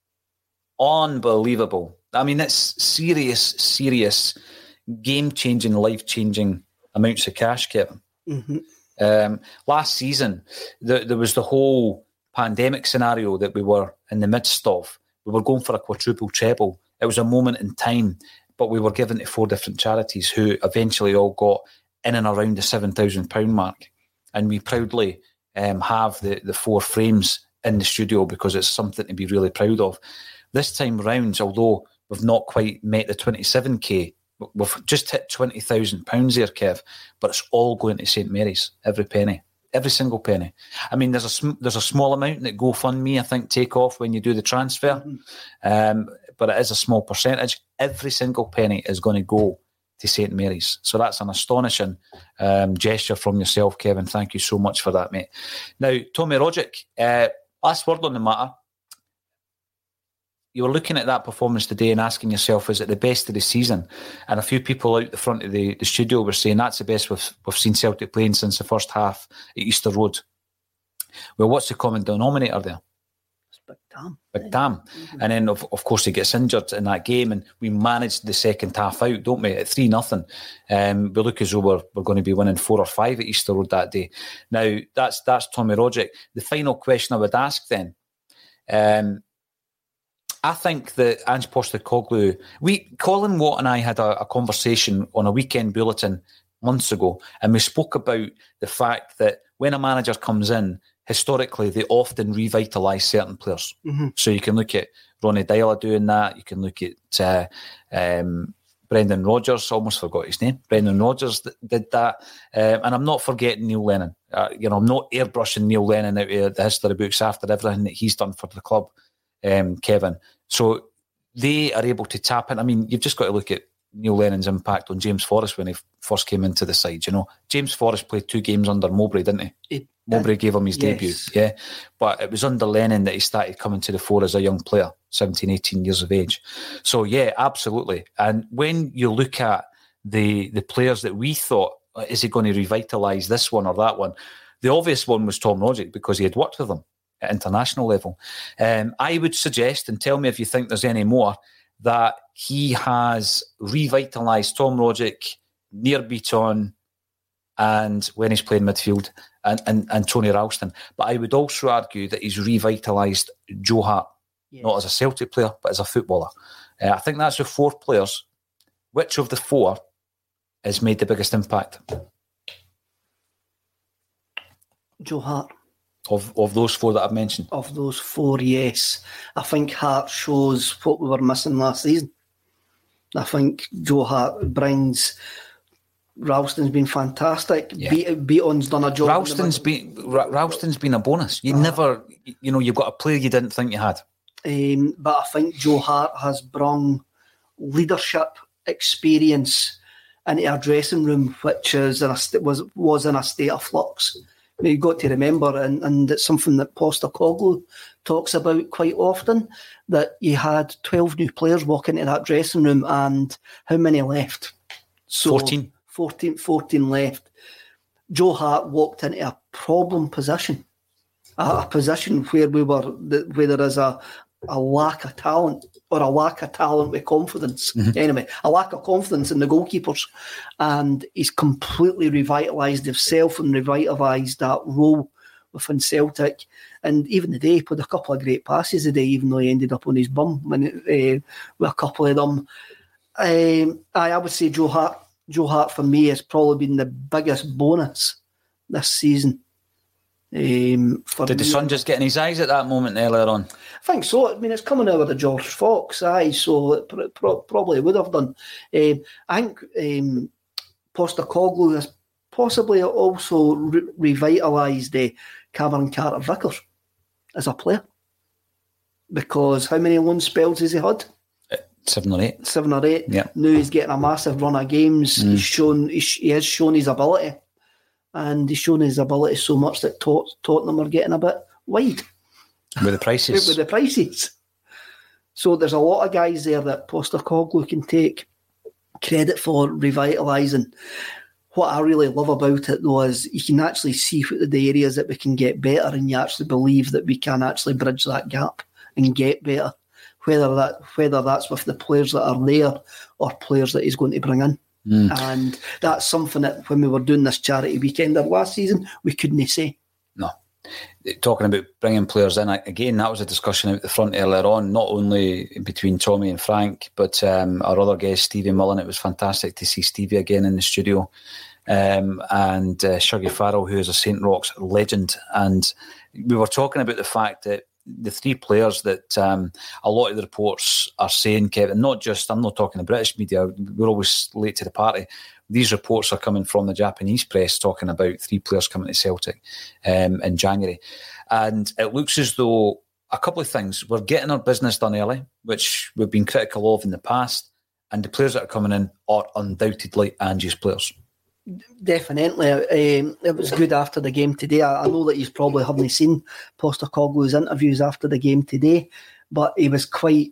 Unbelievable. I mean, it's serious, game-changing, life-changing amounts of cash, Kevin. Mm-hmm. Last season, there was the whole pandemic scenario that we were in the midst of. We were going for a quadruple treble. It was a moment in time, but we were given to 4 different charities who eventually all got in and around the £7,000 mark. And we proudly have the 4 frames in the studio because it's something to be really proud of. This time round, although we've not quite met the 27k, we've just hit £20,000 there, Kev, but it's all going to St Mary's, every penny, every single penny. I mean, there's a small amount that GoFundMe, I think, take off when you do the transfer, but it is a small percentage. Every single penny is going to go to St Mary's. So that's an astonishing gesture from yourself, Kevin. Thank you so much for that, mate. Now, Tommy Rogic, last word on the matter. You were looking at that performance today and asking yourself, is it the best of the season? And a few people out the front of the studio were saying that's the best we've seen Celtic playing since the first half at Easter Road. Well, what's the common denominator there? Big Tam. And then, of course, he gets injured in that game, and we managed the second half out, don't we, at 3-0. We look as though we're going to be winning 4 or 5 at Easter Road that day. Now, that's Tommy Roderick. The final question I would ask then, I think that Ange Postecoglou, Colin Watt and I had a conversation on a weekend bulletin months ago, and we spoke about the fact that when a manager comes in, historically, they often revitalise certain players. Mm-hmm. So you can look at Ronnie Deila doing that. You can look at Brendan Rodgers. Almost forgot his name. Brendan Rodgers did that. And I'm not forgetting Neil Lennon. I'm not airbrushing Neil Lennon out of the history books after everything that he's done for the club, Kevin. So they are able to tap in. I mean, you've just got to look at Neil Lennon's impact on James Forrest when he first came into the side. James Forrest played 2 games under Mowbray, didn't he? Mowbray gave him his debut, yeah. But it was under Lennon that he started coming to the fore as a young player, 17, 18 years of age. So, yeah, absolutely. And when you look at the players that we thought, is he going to revitalise this one or that one? The obvious one was Tom Roderick because he had worked with him at international level. I would suggest, and tell me if you think there's any more, that he has revitalised Tom Roderick, Nir Bitton, and when he's playing midfield, and Tony Ralston. But I would also argue that he's revitalised Joe Hart, not as a Celtic player, but as a footballer. I think that's the 4 players. Which of the 4 has made the biggest impact? Joe Hart. Of those 4 that I've mentioned? Of those 4, yes. I think Hart shows what we were missing last season. I think Joe Hart brings... Ralston's been fantastic. Yeah. Beaton's done a job. Ralston's been a bonus. You never, you've got a player you didn't think you had. But I think Joe Hart has brung leadership experience into our dressing room, which was in a state of flux. You've got to remember, and it's something that Postecoglou talks about quite often, that you had 12 new players walk into that dressing room, and how many left? 14. 14 left. Joe Hart walked into a problem position, a position where where there is a lack of talent, or a lack of talent with confidence. Mm-hmm. Anyway, a lack of confidence in the goalkeepers, and he's completely revitalised himself and revitalised that role within Celtic. And even today, he put a couple of great passes today, even though he ended up on his bum with a couple of them. I would say Joe Hart for me has probably been the biggest bonus this season. Did the sun just get in his eyes at that moment earlier on? I think so. I mean, it's coming out of the George Fox eye, so it probably would have done. I think Postecoglou has possibly also revitalised Cameron Carter-Vickers as a player, because how many loan spells has he had? 7 or 8. 7 or 8. Yeah. Now he's getting a massive run of games. He has shown his ability. And he's shown his ability so much that Tottenham are getting a bit wide. With the prices. So there's a lot of guys there that Postecoglou can take credit for revitalising. What I really love about it, though, is you can actually see the areas that we can get better, and you actually believe that we can actually bridge that gap and get better. Whether that's with the players that are there or players that he's going to bring in. And that's something that when we were doing this charity weekend of last season, we couldn't say. No. Talking about bringing players in, again, that was a discussion out the front earlier on, not only between Tommy and Frank, but our other guest, Stevie Mullen. It was fantastic to see Stevie again in the studio. And Shuggy Farrell, who is a St. Roch's legend. And we were talking about the fact that the 3 players that a lot of the reports are saying, Kevin, not just, I'm not talking the British media, we're always late to the party. These reports are coming from the Japanese press talking about 3 players coming to Celtic in January. And it looks as though a couple of things. We're getting our business done early, which we've been critical of in the past. And the players that are coming in are undoubtedly Angie's players. Definitely. It was good after the game today. I know that you probably haven't seen Postecoglou's interviews after the game today, but he was quite,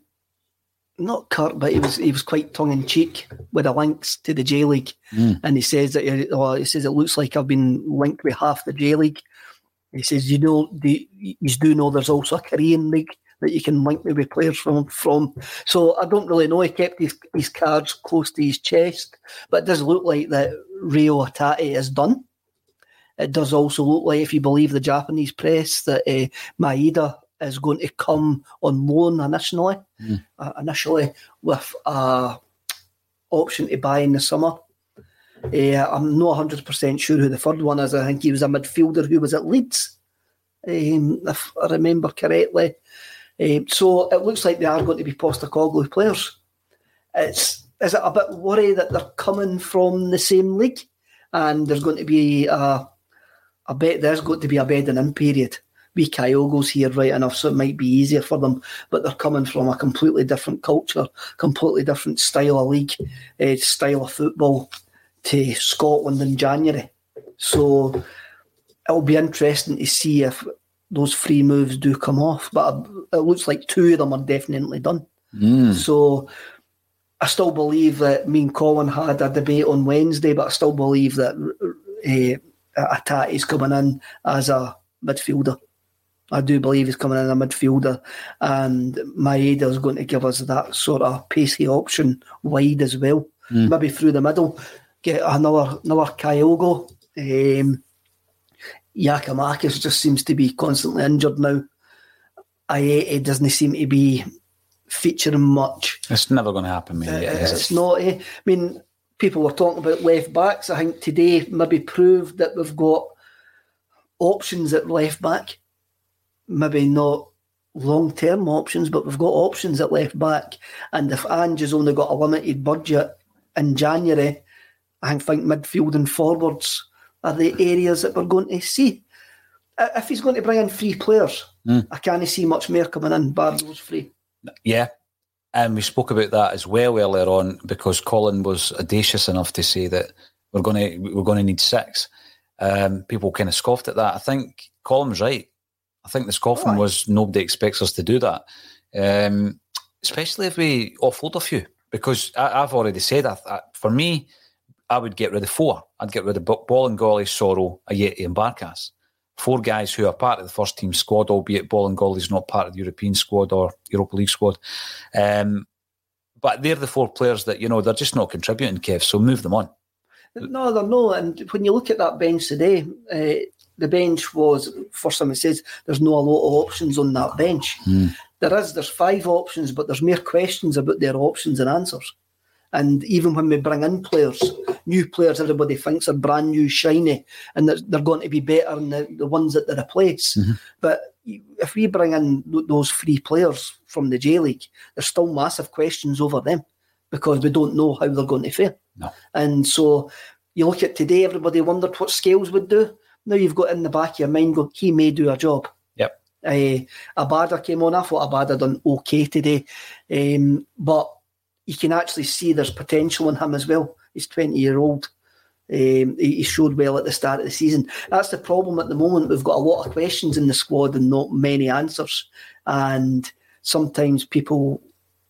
not curt, but he was quite tongue-in-cheek with the links to the J-League. And he says that it looks like I've been linked with half the J-League. He says, you do know there's also a Korean league that you can link me with players from. So I don't really know. He kept his cards close to his chest, but it does look like that Reo Hatate is done. It does also look like, if you believe the Japanese press, that Maeda is going to come on loan initially with an option to buy in the summer. I'm not 100% sure who the third one is. I think he was a midfielder who was at Leeds, if I remember correctly. So it looks like they are going to be Postecoglou players. Is it a bit worry that they're coming from the same league and there's going to be there's going to be a bedding in period? Kyogo's here right enough, so it might be easier for them, but they're coming from a completely different culture, completely different style of league, style of football to Scotland in January. So it'll be interesting to see if those free moves do come off, but it looks like two of them are definitely done. So I still believe that me and Colin had a debate on Wednesday, but I still believe that Atate's coming in as a midfielder. I do believe he's coming in as a midfielder, and Maeda is going to give us that sort of pacey option wide as well. Maybe through the middle, get another Kyogo. Giakoumakis just seems to be constantly injured now. Aiete doesn't seem to be featuring much. It's never going to happen, mate. It's not. I mean, people were talking about left backs. I think today maybe proved that we've got options at left back. Maybe not long-term options, but we've got options at left back. And if Ange has only got a limited budget in January, I think midfield and forwards are the areas that we're going to see. If he's going to bring in three players, I can't see much more coming in, bar those three. Yeah, and we spoke about that as well earlier on, because Colin was audacious enough to say that we're going to need six. People kind of scoffed at that. I think Colin was right. I think the scoffing was nobody expects us to do that, especially if we offload a few. Because I've already said, for me, I would get rid of four. I'd get rid of Bolingoli, Soro, Aiete and Barkas. Four guys who are part of the first team squad, albeit Bolingoli's not part of the European squad or Europa League squad. But they're the four players that, they're just not contributing, Kev, so move them on. No, they're not. And when you look at that bench today, the bench was, first time it says, there's not a lot of options on that bench. There's 5 options, but there's more questions about their options and answers. And even when we bring in players, new players, everybody thinks are brand new, shiny, and they're going to be better than the ones that they replace. But if we bring in those 3 players from the J-League, there's still massive questions over them because we don't know how they're going to fare. No. And so you look at today, everybody wondered what Scales would do. Now you've got in the back of your mind, he may do a job. Yep. Abada came on. I thought Abada done okay today. But you can actually see there's potential in him as well. He's 20-year-old. He showed well at the start of the season. That's the problem at the moment. We've got a lot of questions in the squad and not many answers. And sometimes people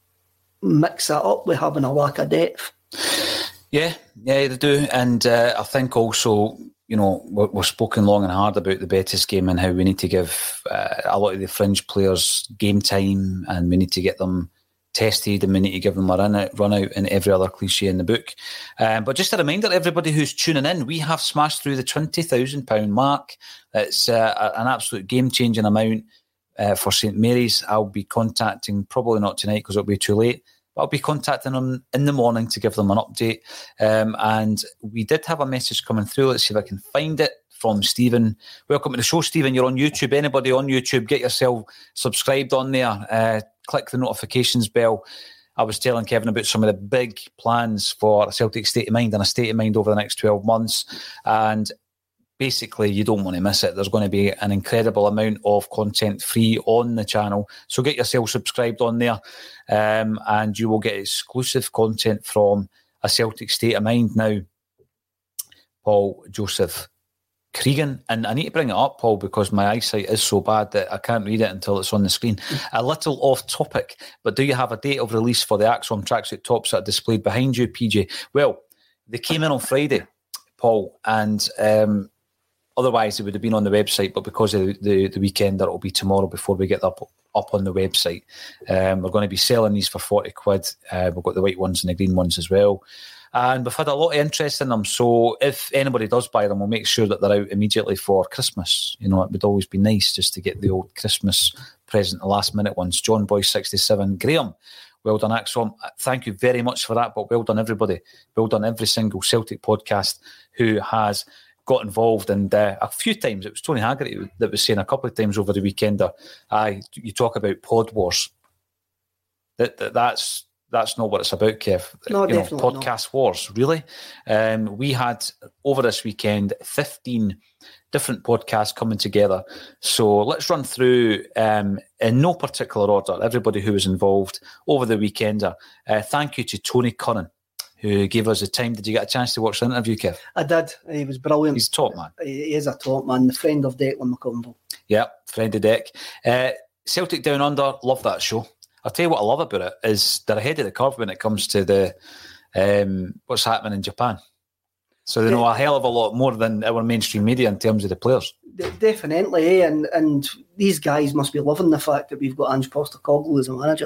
mix that up with having a lack of depth. Yeah, they do. And I think also, we're spoken long and hard about the Betis game and how we need to give a lot of the fringe players game time, and we need to get them tested, and we need to give them a run out and every other cliche in the book. But just a reminder, everybody who's tuning in, we have smashed through the £20,000 mark. It's an absolute game-changing amount for St Mary's. I'll be contacting, probably not tonight because it'll be too late, but I'll be contacting them in the morning to give them an update. And we did have a message coming through. Let's see if I can find it, from Stephen. Welcome to the show, Stephen. You're on YouTube. Anybody on YouTube, get yourself subscribed on there. Click the notifications bell. I was telling Kevin about some of the big plans for a Celtic State of Mind and a State of Mind over the next 12 months. And basically, you don't want to miss it. There's going to be an incredible amount of content free on the channel. So get yourself subscribed on there, and you will get exclusive content from a Celtic State of Mind. Now, Paul Joseph Cregan, and I need to bring it up, Paul, because my eyesight is so bad that I can't read it until it's on the screen. A little off topic, but do you have a date of release for the Axon tracksuit tops that are displayed behind you, PJ? Well, they came in on Friday, Paul, and otherwise they would have been on the website, but because of the weekend, it'll be tomorrow before we get them up on the website. We're going to be selling these for 40 quid. We've got the white ones and the green ones as well. And we've had a lot of interest in them. So if anybody does buy them, we'll make sure that they're out immediately for Christmas. You know, it would always be nice just to get the old Christmas present, the last minute ones. John Boy 67, Graham, well done, Axom. Thank you very much for that, but well done, everybody. Well done, every single Celtic podcast who has got involved. And a few times, it was Tony Haggerty that was saying a couple of times over the weekend, you talk about pod wars. That's not what it's about, Kev. No, definitely podcast wars, really. We had, over this weekend, 15 different podcasts coming together. So let's run through, in no particular order, everybody who was involved over the weekend. Thank you to Tony Curran, who gave us the time. Did you get a chance to watch the interview, Kev? I did. He was brilliant. He's a top man. He is a top man, the friend of Declan McConville. Yeah, friend of Deck. Celtic Down Under, love that show. I'll tell you what I love about it is they're ahead of the curve when it comes to the what's happening in Japan. So they know a hell of a lot more than our mainstream media in terms of the players. Definitely, and these guys must be loving the fact that we've got Ange Postecoglou as a manager.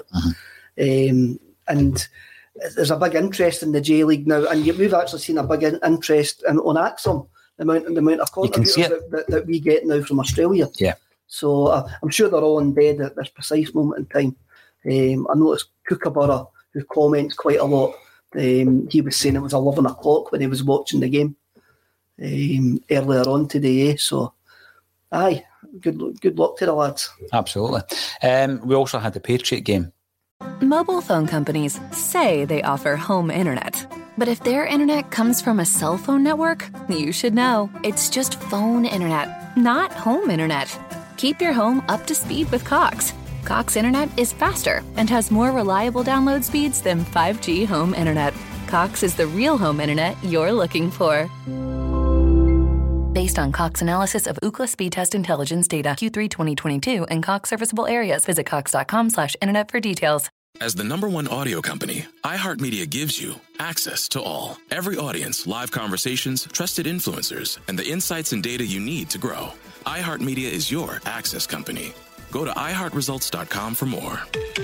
And there's a big interest in the J League now, and we've actually seen a big interest on Axum, the amount of contributors that we get now from Australia. Yeah. So I'm sure they're all in bed at this precise moment in time. I noticed Kookaburra, who comments quite a lot, he was saying it was 11 o'clock when he was watching the game earlier on today. So, aye, good luck to the lads. Absolutely. We also had the Patriot game. Mobile phone companies say they offer home internet. But if their internet comes from a cell phone network, you should know. It's just phone internet, not home internet. Keep your home up to speed with Cox. Cox Internet is faster and has more reliable download speeds than 5G home internet. Cox is the real home internet you're looking for. Based on Cox analysis of Ookla speed test intelligence data Q3 2022 and Cox serviceable areas, visit cox.com/internet for details. As the #1 audio company, iHeartMedia gives you access to all. Every audience, live conversations, trusted influencers, and the insights and data you need to grow. iHeartMedia is your access company. Go to iHeartResults.com for more.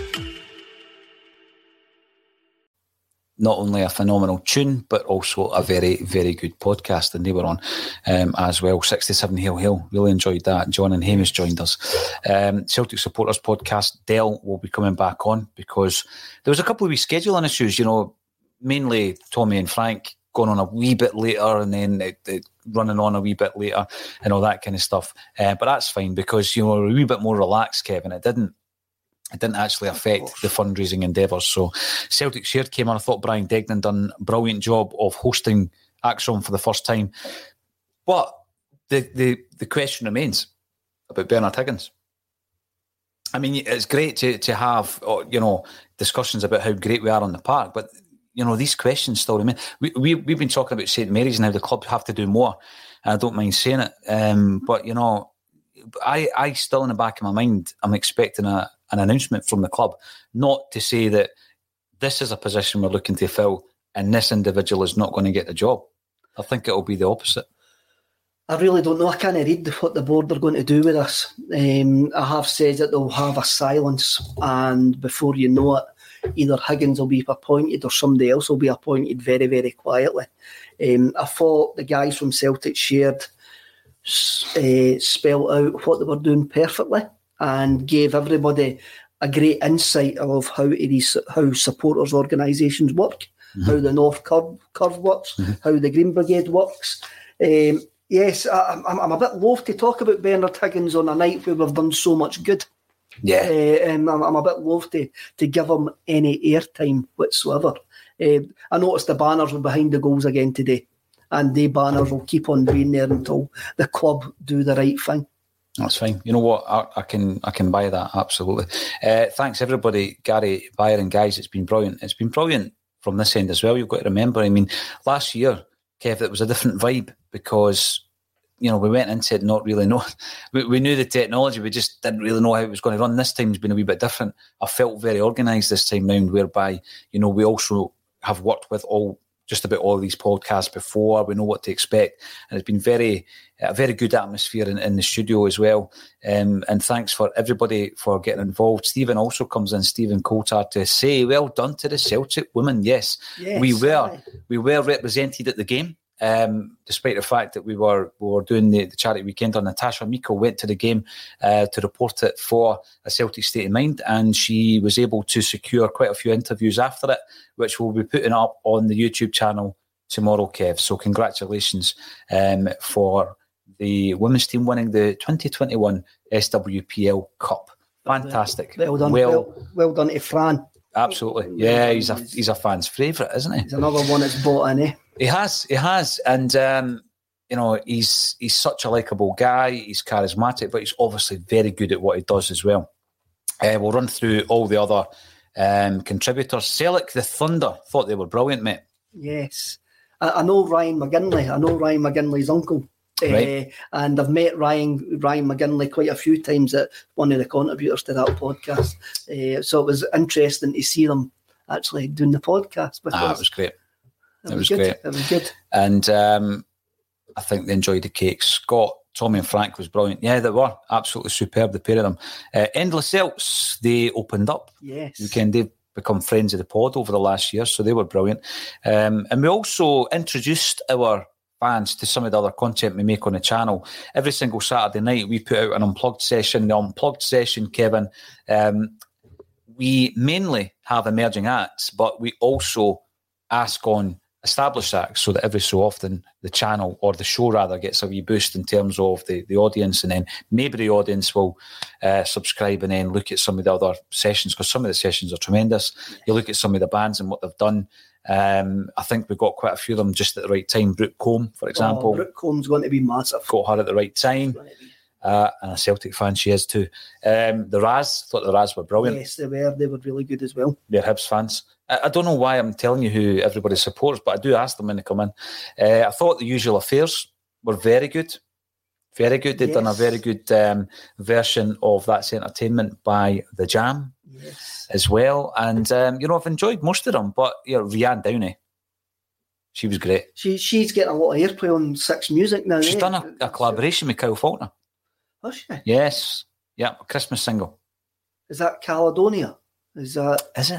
Not only a phenomenal tune, but also a very, very good podcast. And they were on as well. 67 Hail Hail. Really enjoyed that. John and Hamish joined us. Celtic Supporters Podcast, Dell will be coming back on because there was a couple of rescheduling issues, mainly Tommy and Frank going on a wee bit later and then it running on a wee bit later and all that kind of stuff. But that's fine because, we're a wee bit more relaxed, Kevin. It didn't actually affect the fundraising endeavours. So Celtic Shared came on. I thought Brian Degnan done a brilliant job of hosting Axon for the first time. But the question remains about Bernard Higgins. I mean, it's great to have, discussions about how great we are on the park, but these questions still remain. We've been talking about St Mary's and how the club have to do more. I don't mind saying it. But, I still in the back of my mind, I'm expecting an announcement from the club, not to say that this is a position we're looking to fill and this individual is not going to get the job. I think it'll be the opposite. I really don't know. I can't read what the board are going to do with us. I have said that they'll have a silence, and before you know it, either Higgins will be appointed or somebody else will be appointed very, very quietly. I thought the guys from Celtic Shared spelled out what they were doing perfectly and gave everybody a great insight of how supporters organisations work, how the North Curve works, how the Green Brigade works. Yes, I'm a bit loath to talk about Bernard Higgins on a night where we've done so much good. Yeah, I'm a bit loath to give him any airtime whatsoever. I noticed the banners were behind the goals again today, and the banners will keep on being there until the club do the right thing. That's fine. You know what? I can buy that, absolutely. Thanks everybody, Gary, Byron, guys. It's been brilliant. It's been brilliant from this end as well. You've got to remember. I mean, last year, Kev, it was a different vibe because we went into it not really knowing. We knew the technology, we just didn't really know how it was going to run. This time's been a wee bit different. I felt very organised this time round, whereby, we also have worked with all just about all these podcasts before. We know what to expect, and it's been a very good atmosphere in the studio as well. And thanks for everybody for getting involved. Stephen also comes in, Stephen Coulthard, to say, well done to the Celtic women. Yes, we were represented at the game. Despite the fact that we were doing the charity weekend, Natasha Meikle went to the game to report it for A Celtic State of Mind, and she was able to secure quite a few interviews after it, which we'll be putting up on the YouTube channel tomorrow, Kev. So congratulations for the women's team winning the 2021 SWPL Cup. Fantastic. Well done. Well done to Fran. Absolutely. Yeah, he's a fan's favourite, isn't he? He's another one that's bought in, eh? He has. And, he's such a likeable guy. He's charismatic, but he's obviously very good at what he does as well. We'll run through all the other contributors. Celtic the Thunder, thought they were brilliant, mate. Yes. I know Ryan McGinley. I know Ryan McGinley's uncle. Right. And I've met Ryan McGinley quite a few times at one of the contributors to that podcast. So it was interesting to see them actually doing the podcast. It was great. It was great. It was good. And I think they enjoyed the cake. Scott, Tommy and Frank was brilliant. Yeah, they were absolutely superb, the pair of them. Endless Celts, they opened up. Yes. Weekend. They've become friends of the pod over the last year, so they were brilliant. And we also introduced our fans to some of the other content we make on the channel. Every single Saturday night, we put out an unplugged session. The unplugged session, Kevin, we mainly have emerging acts, but we also ask on established acts, so that every so often the channel, or the show rather, gets a wee boost in terms of the audience, and then maybe the audience will subscribe and then look at some of the other sessions, because some of the sessions are tremendous. You look at some of the bands and what they've done. I think we got quite a few of them just at the right time. Brooke Combe, for example. Brooke Combe's going to be massive. Got her at the right time. And a Celtic fan she is too. The Raz, thought the Raz were brilliant. Yes, they were. They were really good as well. They're Hibs fans. I don't know why I'm telling you who everybody supports, but I do ask them when they come in. I thought the Usual Affairs were very good. Very good. They've done a very good version of That's Entertainment by The Jam as well. And, I've enjoyed most of them, but, Rianne Downey, she was great. She's getting a lot of airplay on Six Music now. She's done a collaboration with Kyle Faulkner. Has she? Yes. Yeah, a Christmas single. Is that Caledonia? Is it?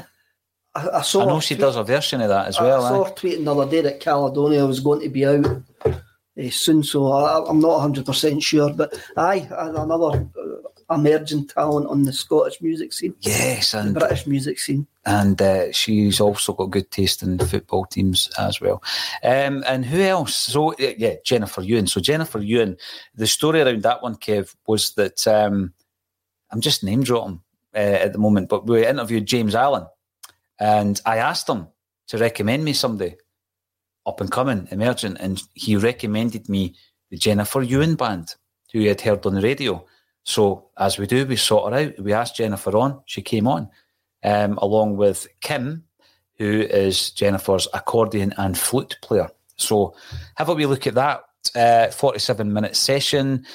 I know she does a version of that as well. I saw her tweeting the other day that Caledonia was going to be out soon, so I'm not 100% sure. But another emerging talent on the Scottish music scene. Yes, and the British music scene. And she's also got good taste in football teams as well. And who else? So, Jennifer Ewan. So, Jennifer Ewan, the story around that one, Kev, was that I'm just name dropping at the moment, but we interviewed James Allen, and I asked him to recommend me somebody up and coming, emerging, and he recommended me the Jennifer Ewan Band, who he had heard on the radio. So, as we do, we sought her out. We asked Jennifer on. She came on, along with Kim, who is Jennifer's accordion and flute player. So, have a wee look at that 47-minute session.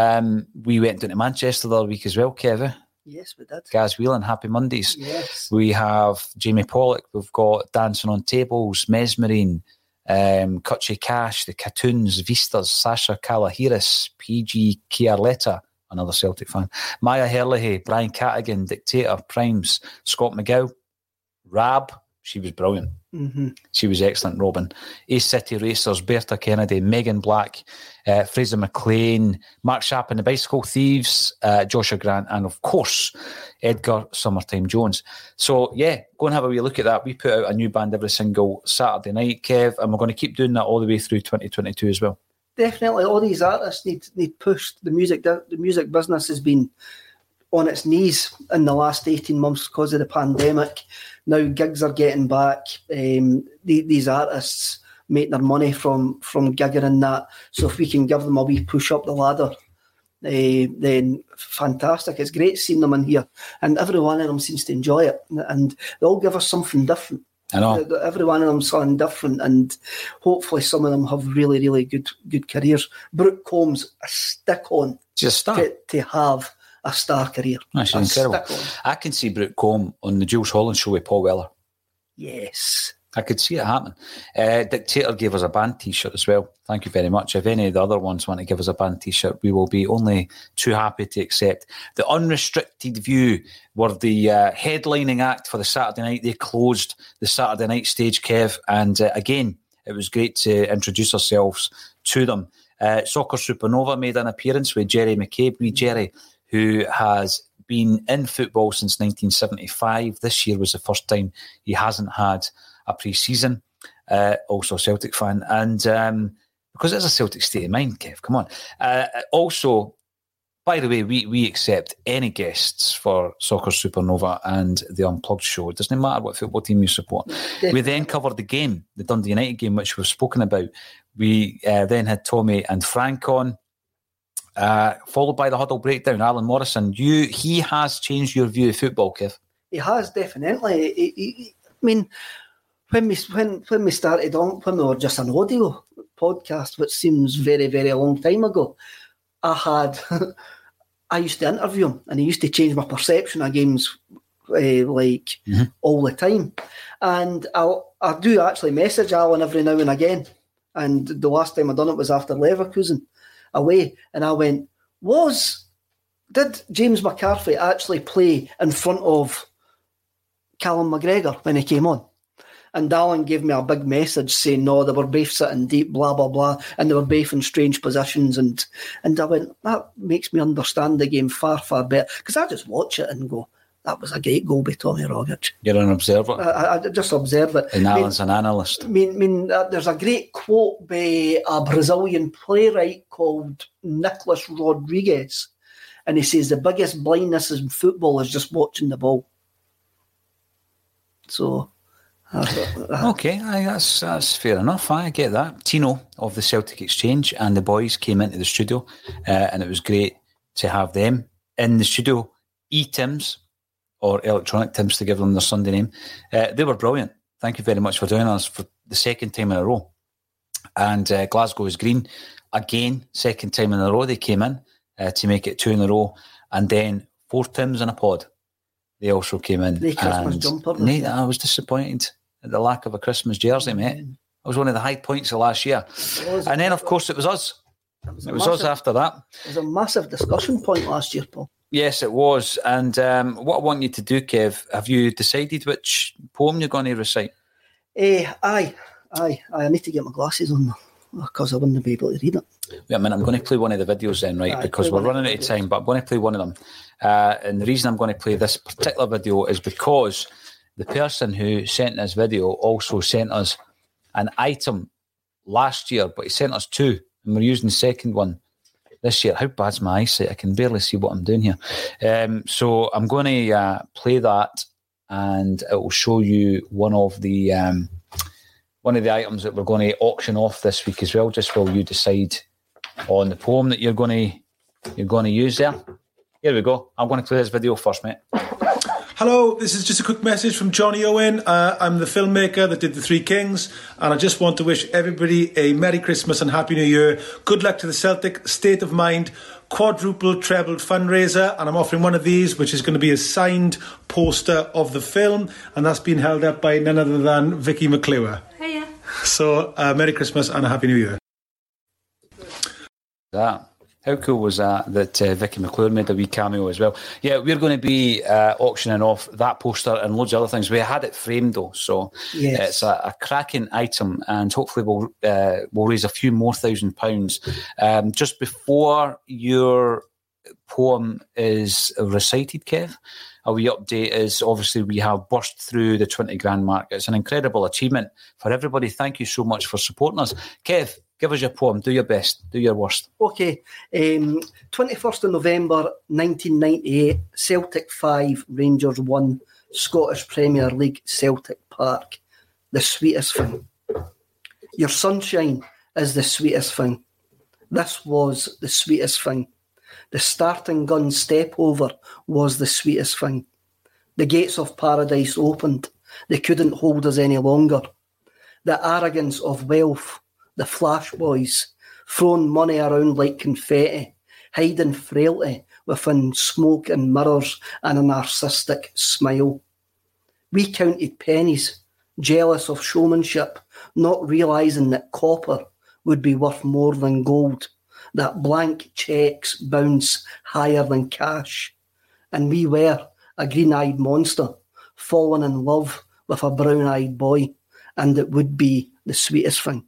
We went down to Manchester the other week as well, Kev. Yes, we did. Gaz Whelan, Happy Mondays. Yes. We have Jamie Pollock. We've got Dancing on Tables, Mesmerine, Kutchie Cash, the Catoons, Vistas, Sasha Kalahiris, PG Chiarletta, another Celtic fan, Maya Herlihy, Brian Catigan, Dictator, Primes, Scott McGill, Rab, she was brilliant. Mm-hmm. She was excellent, Robin. Ace City Racers, Bertha Kennedy, Megan Black, Fraser McLean, Mark Sharp and the Bicycle Thieves, Joshua Grant, and of course, Edgar Summertime Jones. So, go and have a wee look at that. We put out a new band every single Saturday night, Kev, and we're going to keep doing that all the way through 2022 as well. Definitely, all these artists need pushed. The music business has been on its knees in the last 18 months because of the pandemic. Now gigs are getting back. These artists make their money from gigging and that. So if we can give them a wee push up the ladder, then fantastic. It's great seeing them in here, and every one of them seems to enjoy it, and they all give us something different. I know. Every one of them something different, and hopefully some of them have really, really good careers. Brooke Combs a stick on to have a star career. That's incredible. I can see Brooke Combe on the Jules Holland show with Paul Weller. Yes. I could see it happen. Dictator gave us a band T-shirt as well. Thank you very much. If any of the other ones want to give us a band T-shirt, we will be only too happy to accept. The Unrestricted View were the headlining act for the Saturday night. They closed the Saturday night stage, Kev. And again, it was great to introduce ourselves to them. Soccer Supernova made an appearance with Jerry McCabe. Jerry, who has been in football since 1975. This year was the first time he hasn't had a pre-season, also a Celtic fan, and because it's a Celtic state of mind, Kev, come on. Also, by the way, we accept any guests for Soccer Supernova and the Unplugged show. It doesn't matter what football team you support. We then covered the game, the Dundee United game, which we've spoken about. We then had Tommy and Frank on, followed by the Huddle Breakdown. Alan Morrison, he has changed your view of football, Kev. He has, definitely. I mean, when we started on, when we were just an audio podcast, which seems very, very long time ago, I used to interview him, and he used to change my perception of games all the time. And I do actually message Alan every now and again. And the last time I done it was after Leverkusen away, and I went, did James McCarthy actually play in front of Callum McGregor when he came on? And Alan gave me a big message saying, no, they were both sitting deep, blah, blah, blah, and they were both in strange positions. And I went, that makes me understand the game far, far better. Because I just watch it and go, that was a great goal by Tommy Rogic. You're an observer. I just observe it. And Alan's an analyst. There's a great quote by a Brazilian playwright called Nicholas Rodriguez. And he says, the biggest blindness in football is just watching the ball. So... Okay, that's fair enough. I get that. Tino of the Celtic Exchange and the boys came into the studio, and it was great to have them in the studio. E-Tims, or Electronic Tims to give them their Sunday name. They were brilliant. Thank you very much for doing us for the second time in a row. And Glasgow is Green, again, second time in a row they came in to make it 2 in a row. And then 4 Tims in a pod. They also came in. The Christmas jumper. I was disappointed at the lack of a Christmas jersey, mate. It was one of the high points of last year. And then, of course, it was us. It was us after that. It was a massive discussion point last year, Paul. Yes, it was. And what I want you to do, Kev, have you decided which poem you're going to recite? Aye. I need to get my glasses on because I wouldn't be able to read it. Wait a minute, I'm going to play one of the videos then, right? Because we're running out of time, but I'm going to play one of them. And the reason I'm going to play this particular video is because the person who sent this video also sent us an item last year, but he sent us 2, and we're using the second one this year. How bad's my eyesight? I can barely see what I'm doing here. So I'm going to play that, and it will show you one of the items that we're going to auction off this week as well, just while you decide on the poem that you're going to use there. Here we go. I'm going to play this video first, mate. Hello, this is just a quick message from Johnny Owen. I'm the filmmaker that did The Three Kings, and I just want to wish everybody a Merry Christmas and Happy New Year. Good luck to the Celtic State of Mind quadruple trebled fundraiser, and I'm offering one of these, which is going to be a signed poster of the film, and that's been held up by none other than Vicky McClure. Hiya. So, Merry Christmas and a Happy New Year. How cool was that Vicky McClure made a wee cameo as well? Yeah, we're going to be auctioning off that poster and loads of other things. We had it framed though, so yes. It's a cracking item, and hopefully we'll raise a few more £1,000. Just before your poem is recited, Kev, a wee update is obviously we have burst through the 20 grand mark. It's an incredible achievement for everybody. Thank you so much for supporting us. Kev, give us your poem. Do your best. Do your worst. Okay. 21st of November 1998, Celtic 5, Rangers 1, Scottish Premier League, Celtic Park. The sweetest thing. Your sunshine is the sweetest thing. This was the sweetest thing. The starting gun step over was the sweetest thing. The gates of paradise opened. They couldn't hold us any longer. The arrogance of wealth, the flash boys, throwing money around like confetti, hiding frailty within smoke and mirrors and a narcissistic smile. We counted pennies jealous of showmanship, not realising that copper would be worth more than gold, that blank cheques bounce higher than cash. And we were a green-eyed monster, falling in love with a brown-eyed boy, and it would be the sweetest thing.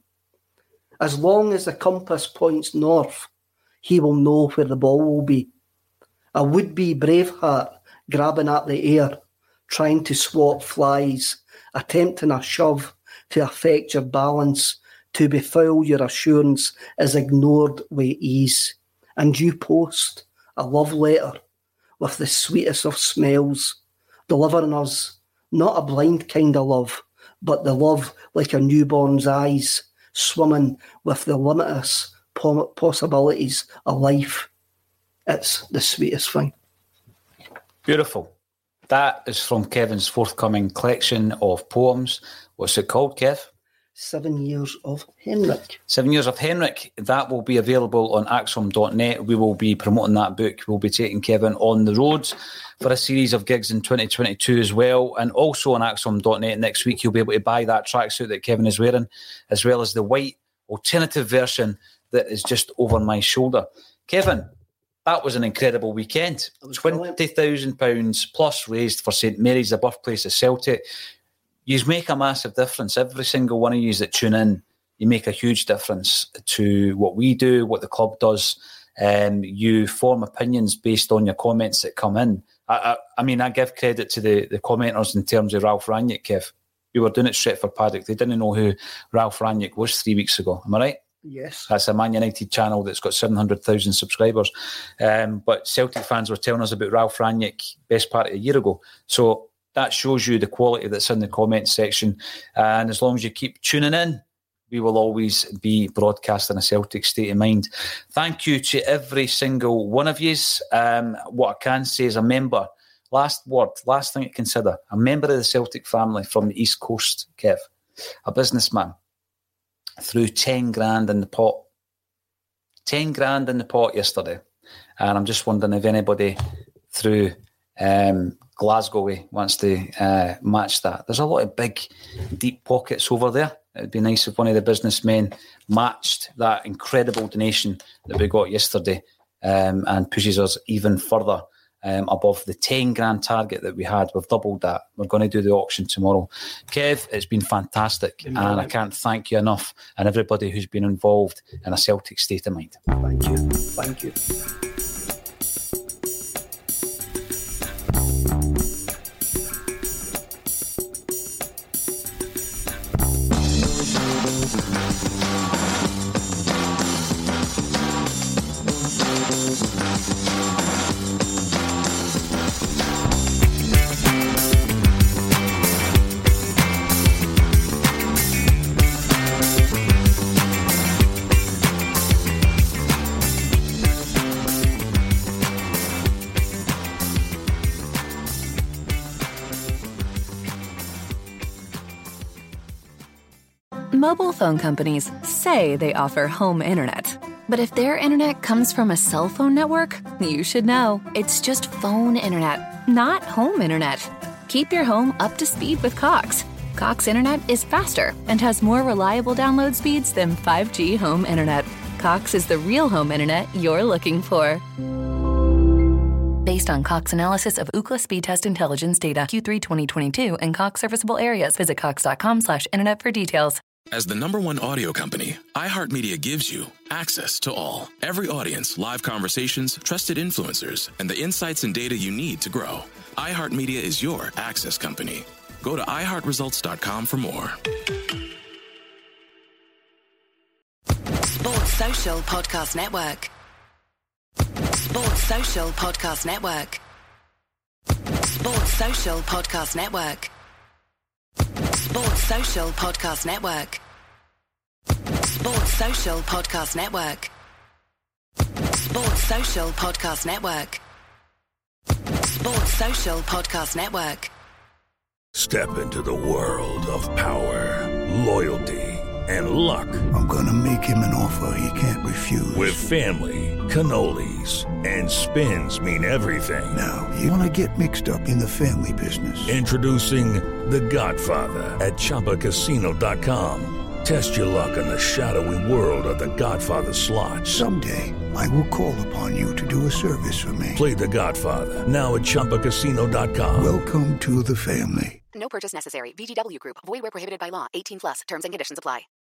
As long as the compass points north, he will know where the ball will be. A would-be Braveheart grabbing at the air, trying to swat flies, attempting a shove to affect your balance, to befoul your assurance is ignored with ease. And you post a love letter with the sweetest of smells, delivering us not a blind kind of love, but the love like a newborn's eyes, swimming with the limitless possibilities of life. It's the sweetest thing. Beautiful. That is from Kevin's forthcoming collection of poems. What's it called, Kev? 7 Years of Henrik. 7 Years of Henrik. That will be available on Axom.net. We will be promoting that book. We'll be taking Kevin on the road for a series of gigs in 2022 as well. And also on Axom.net next week, you'll be able to buy that tracksuit that Kevin is wearing, as well as the white alternative version that is just over my shoulder. Kevin, that was an incredible weekend. £20,000 plus raised for St Mary's, the birthplace of Celtic. You make a massive difference. Every single one of you that tune in, you make a huge difference to what we do, what the club does. You form opinions based on your comments that come in. I mean, I give credit to the commenters in terms of Ralph Rangnick, Kev. We were doing it straight for Paddock. They didn't know who Ralph Rangnick was 3 weeks ago. Am I right? Yes. That's a Man United channel that's got 700,000 subscribers. But Celtic fans were telling us about Ralph Rangnick best part of a year ago. So that shows you the quality that's in the comments section. And as long as you keep tuning in, we will always be broadcasting a Celtic state of mind. Thank you to every single one of you. What I can say is a member, last thing to consider, a member of the Celtic family from the East Coast, Kev, a businessman, threw 10 grand in the pot. 10 grand in the pot yesterday. And I'm just wondering if anybody through Glasgow wants to match that. There's a lot of big, deep pockets over there. It'd be nice if one of the businessmen matched that incredible donation that we got yesterday and pushes us even further above the 10 grand target that we had. We've doubled that. We're going to do the auction tomorrow. Kev, it's been fantastic, and I can't thank you enough, and everybody who's been involved in a Celtic state of mind. Thank you. Thank you. Mobile phone companies say they offer home internet. But if their internet comes from a cell phone network, you should know. It's just phone internet, not home internet. Keep your home up to speed with Cox. Cox internet is faster and has more reliable download speeds than 5G home internet. Cox is the real home internet you're looking for. Based on Cox analysis of Ookla speed test intelligence data Q3 2022 and Cox serviceable areas, visit cox.com/internet for details. As the #1 audio company, iHeartMedia gives you access to all. Every audience, live conversations, trusted influencers, and the insights and data you need to grow. iHeartMedia is your access company. Go to iHeartResults.com for more. Sports Social Podcast Network. Sports Social Podcast Network. Sports Social Podcast Network. Sports Social Podcast Network. Sports Social Podcast Network. Sports Social Podcast Network. Sports Social Podcast Network. Step into the world of power, loyalty, and luck. I'm gonna make him an offer he can't refuse. With family, cannolis, and spins mean everything. Now, you wanna get mixed up in the family business. Introducing The Godfather at ChumbaCasino.com. Test your luck in the shadowy world of The Godfather slot. Someday, I will call upon you to do a service for me. Play The Godfather now at ChumbaCasino.com. Welcome to the family. No purchase necessary. VGW Group. Void where prohibited by law. 18+. Terms and conditions apply.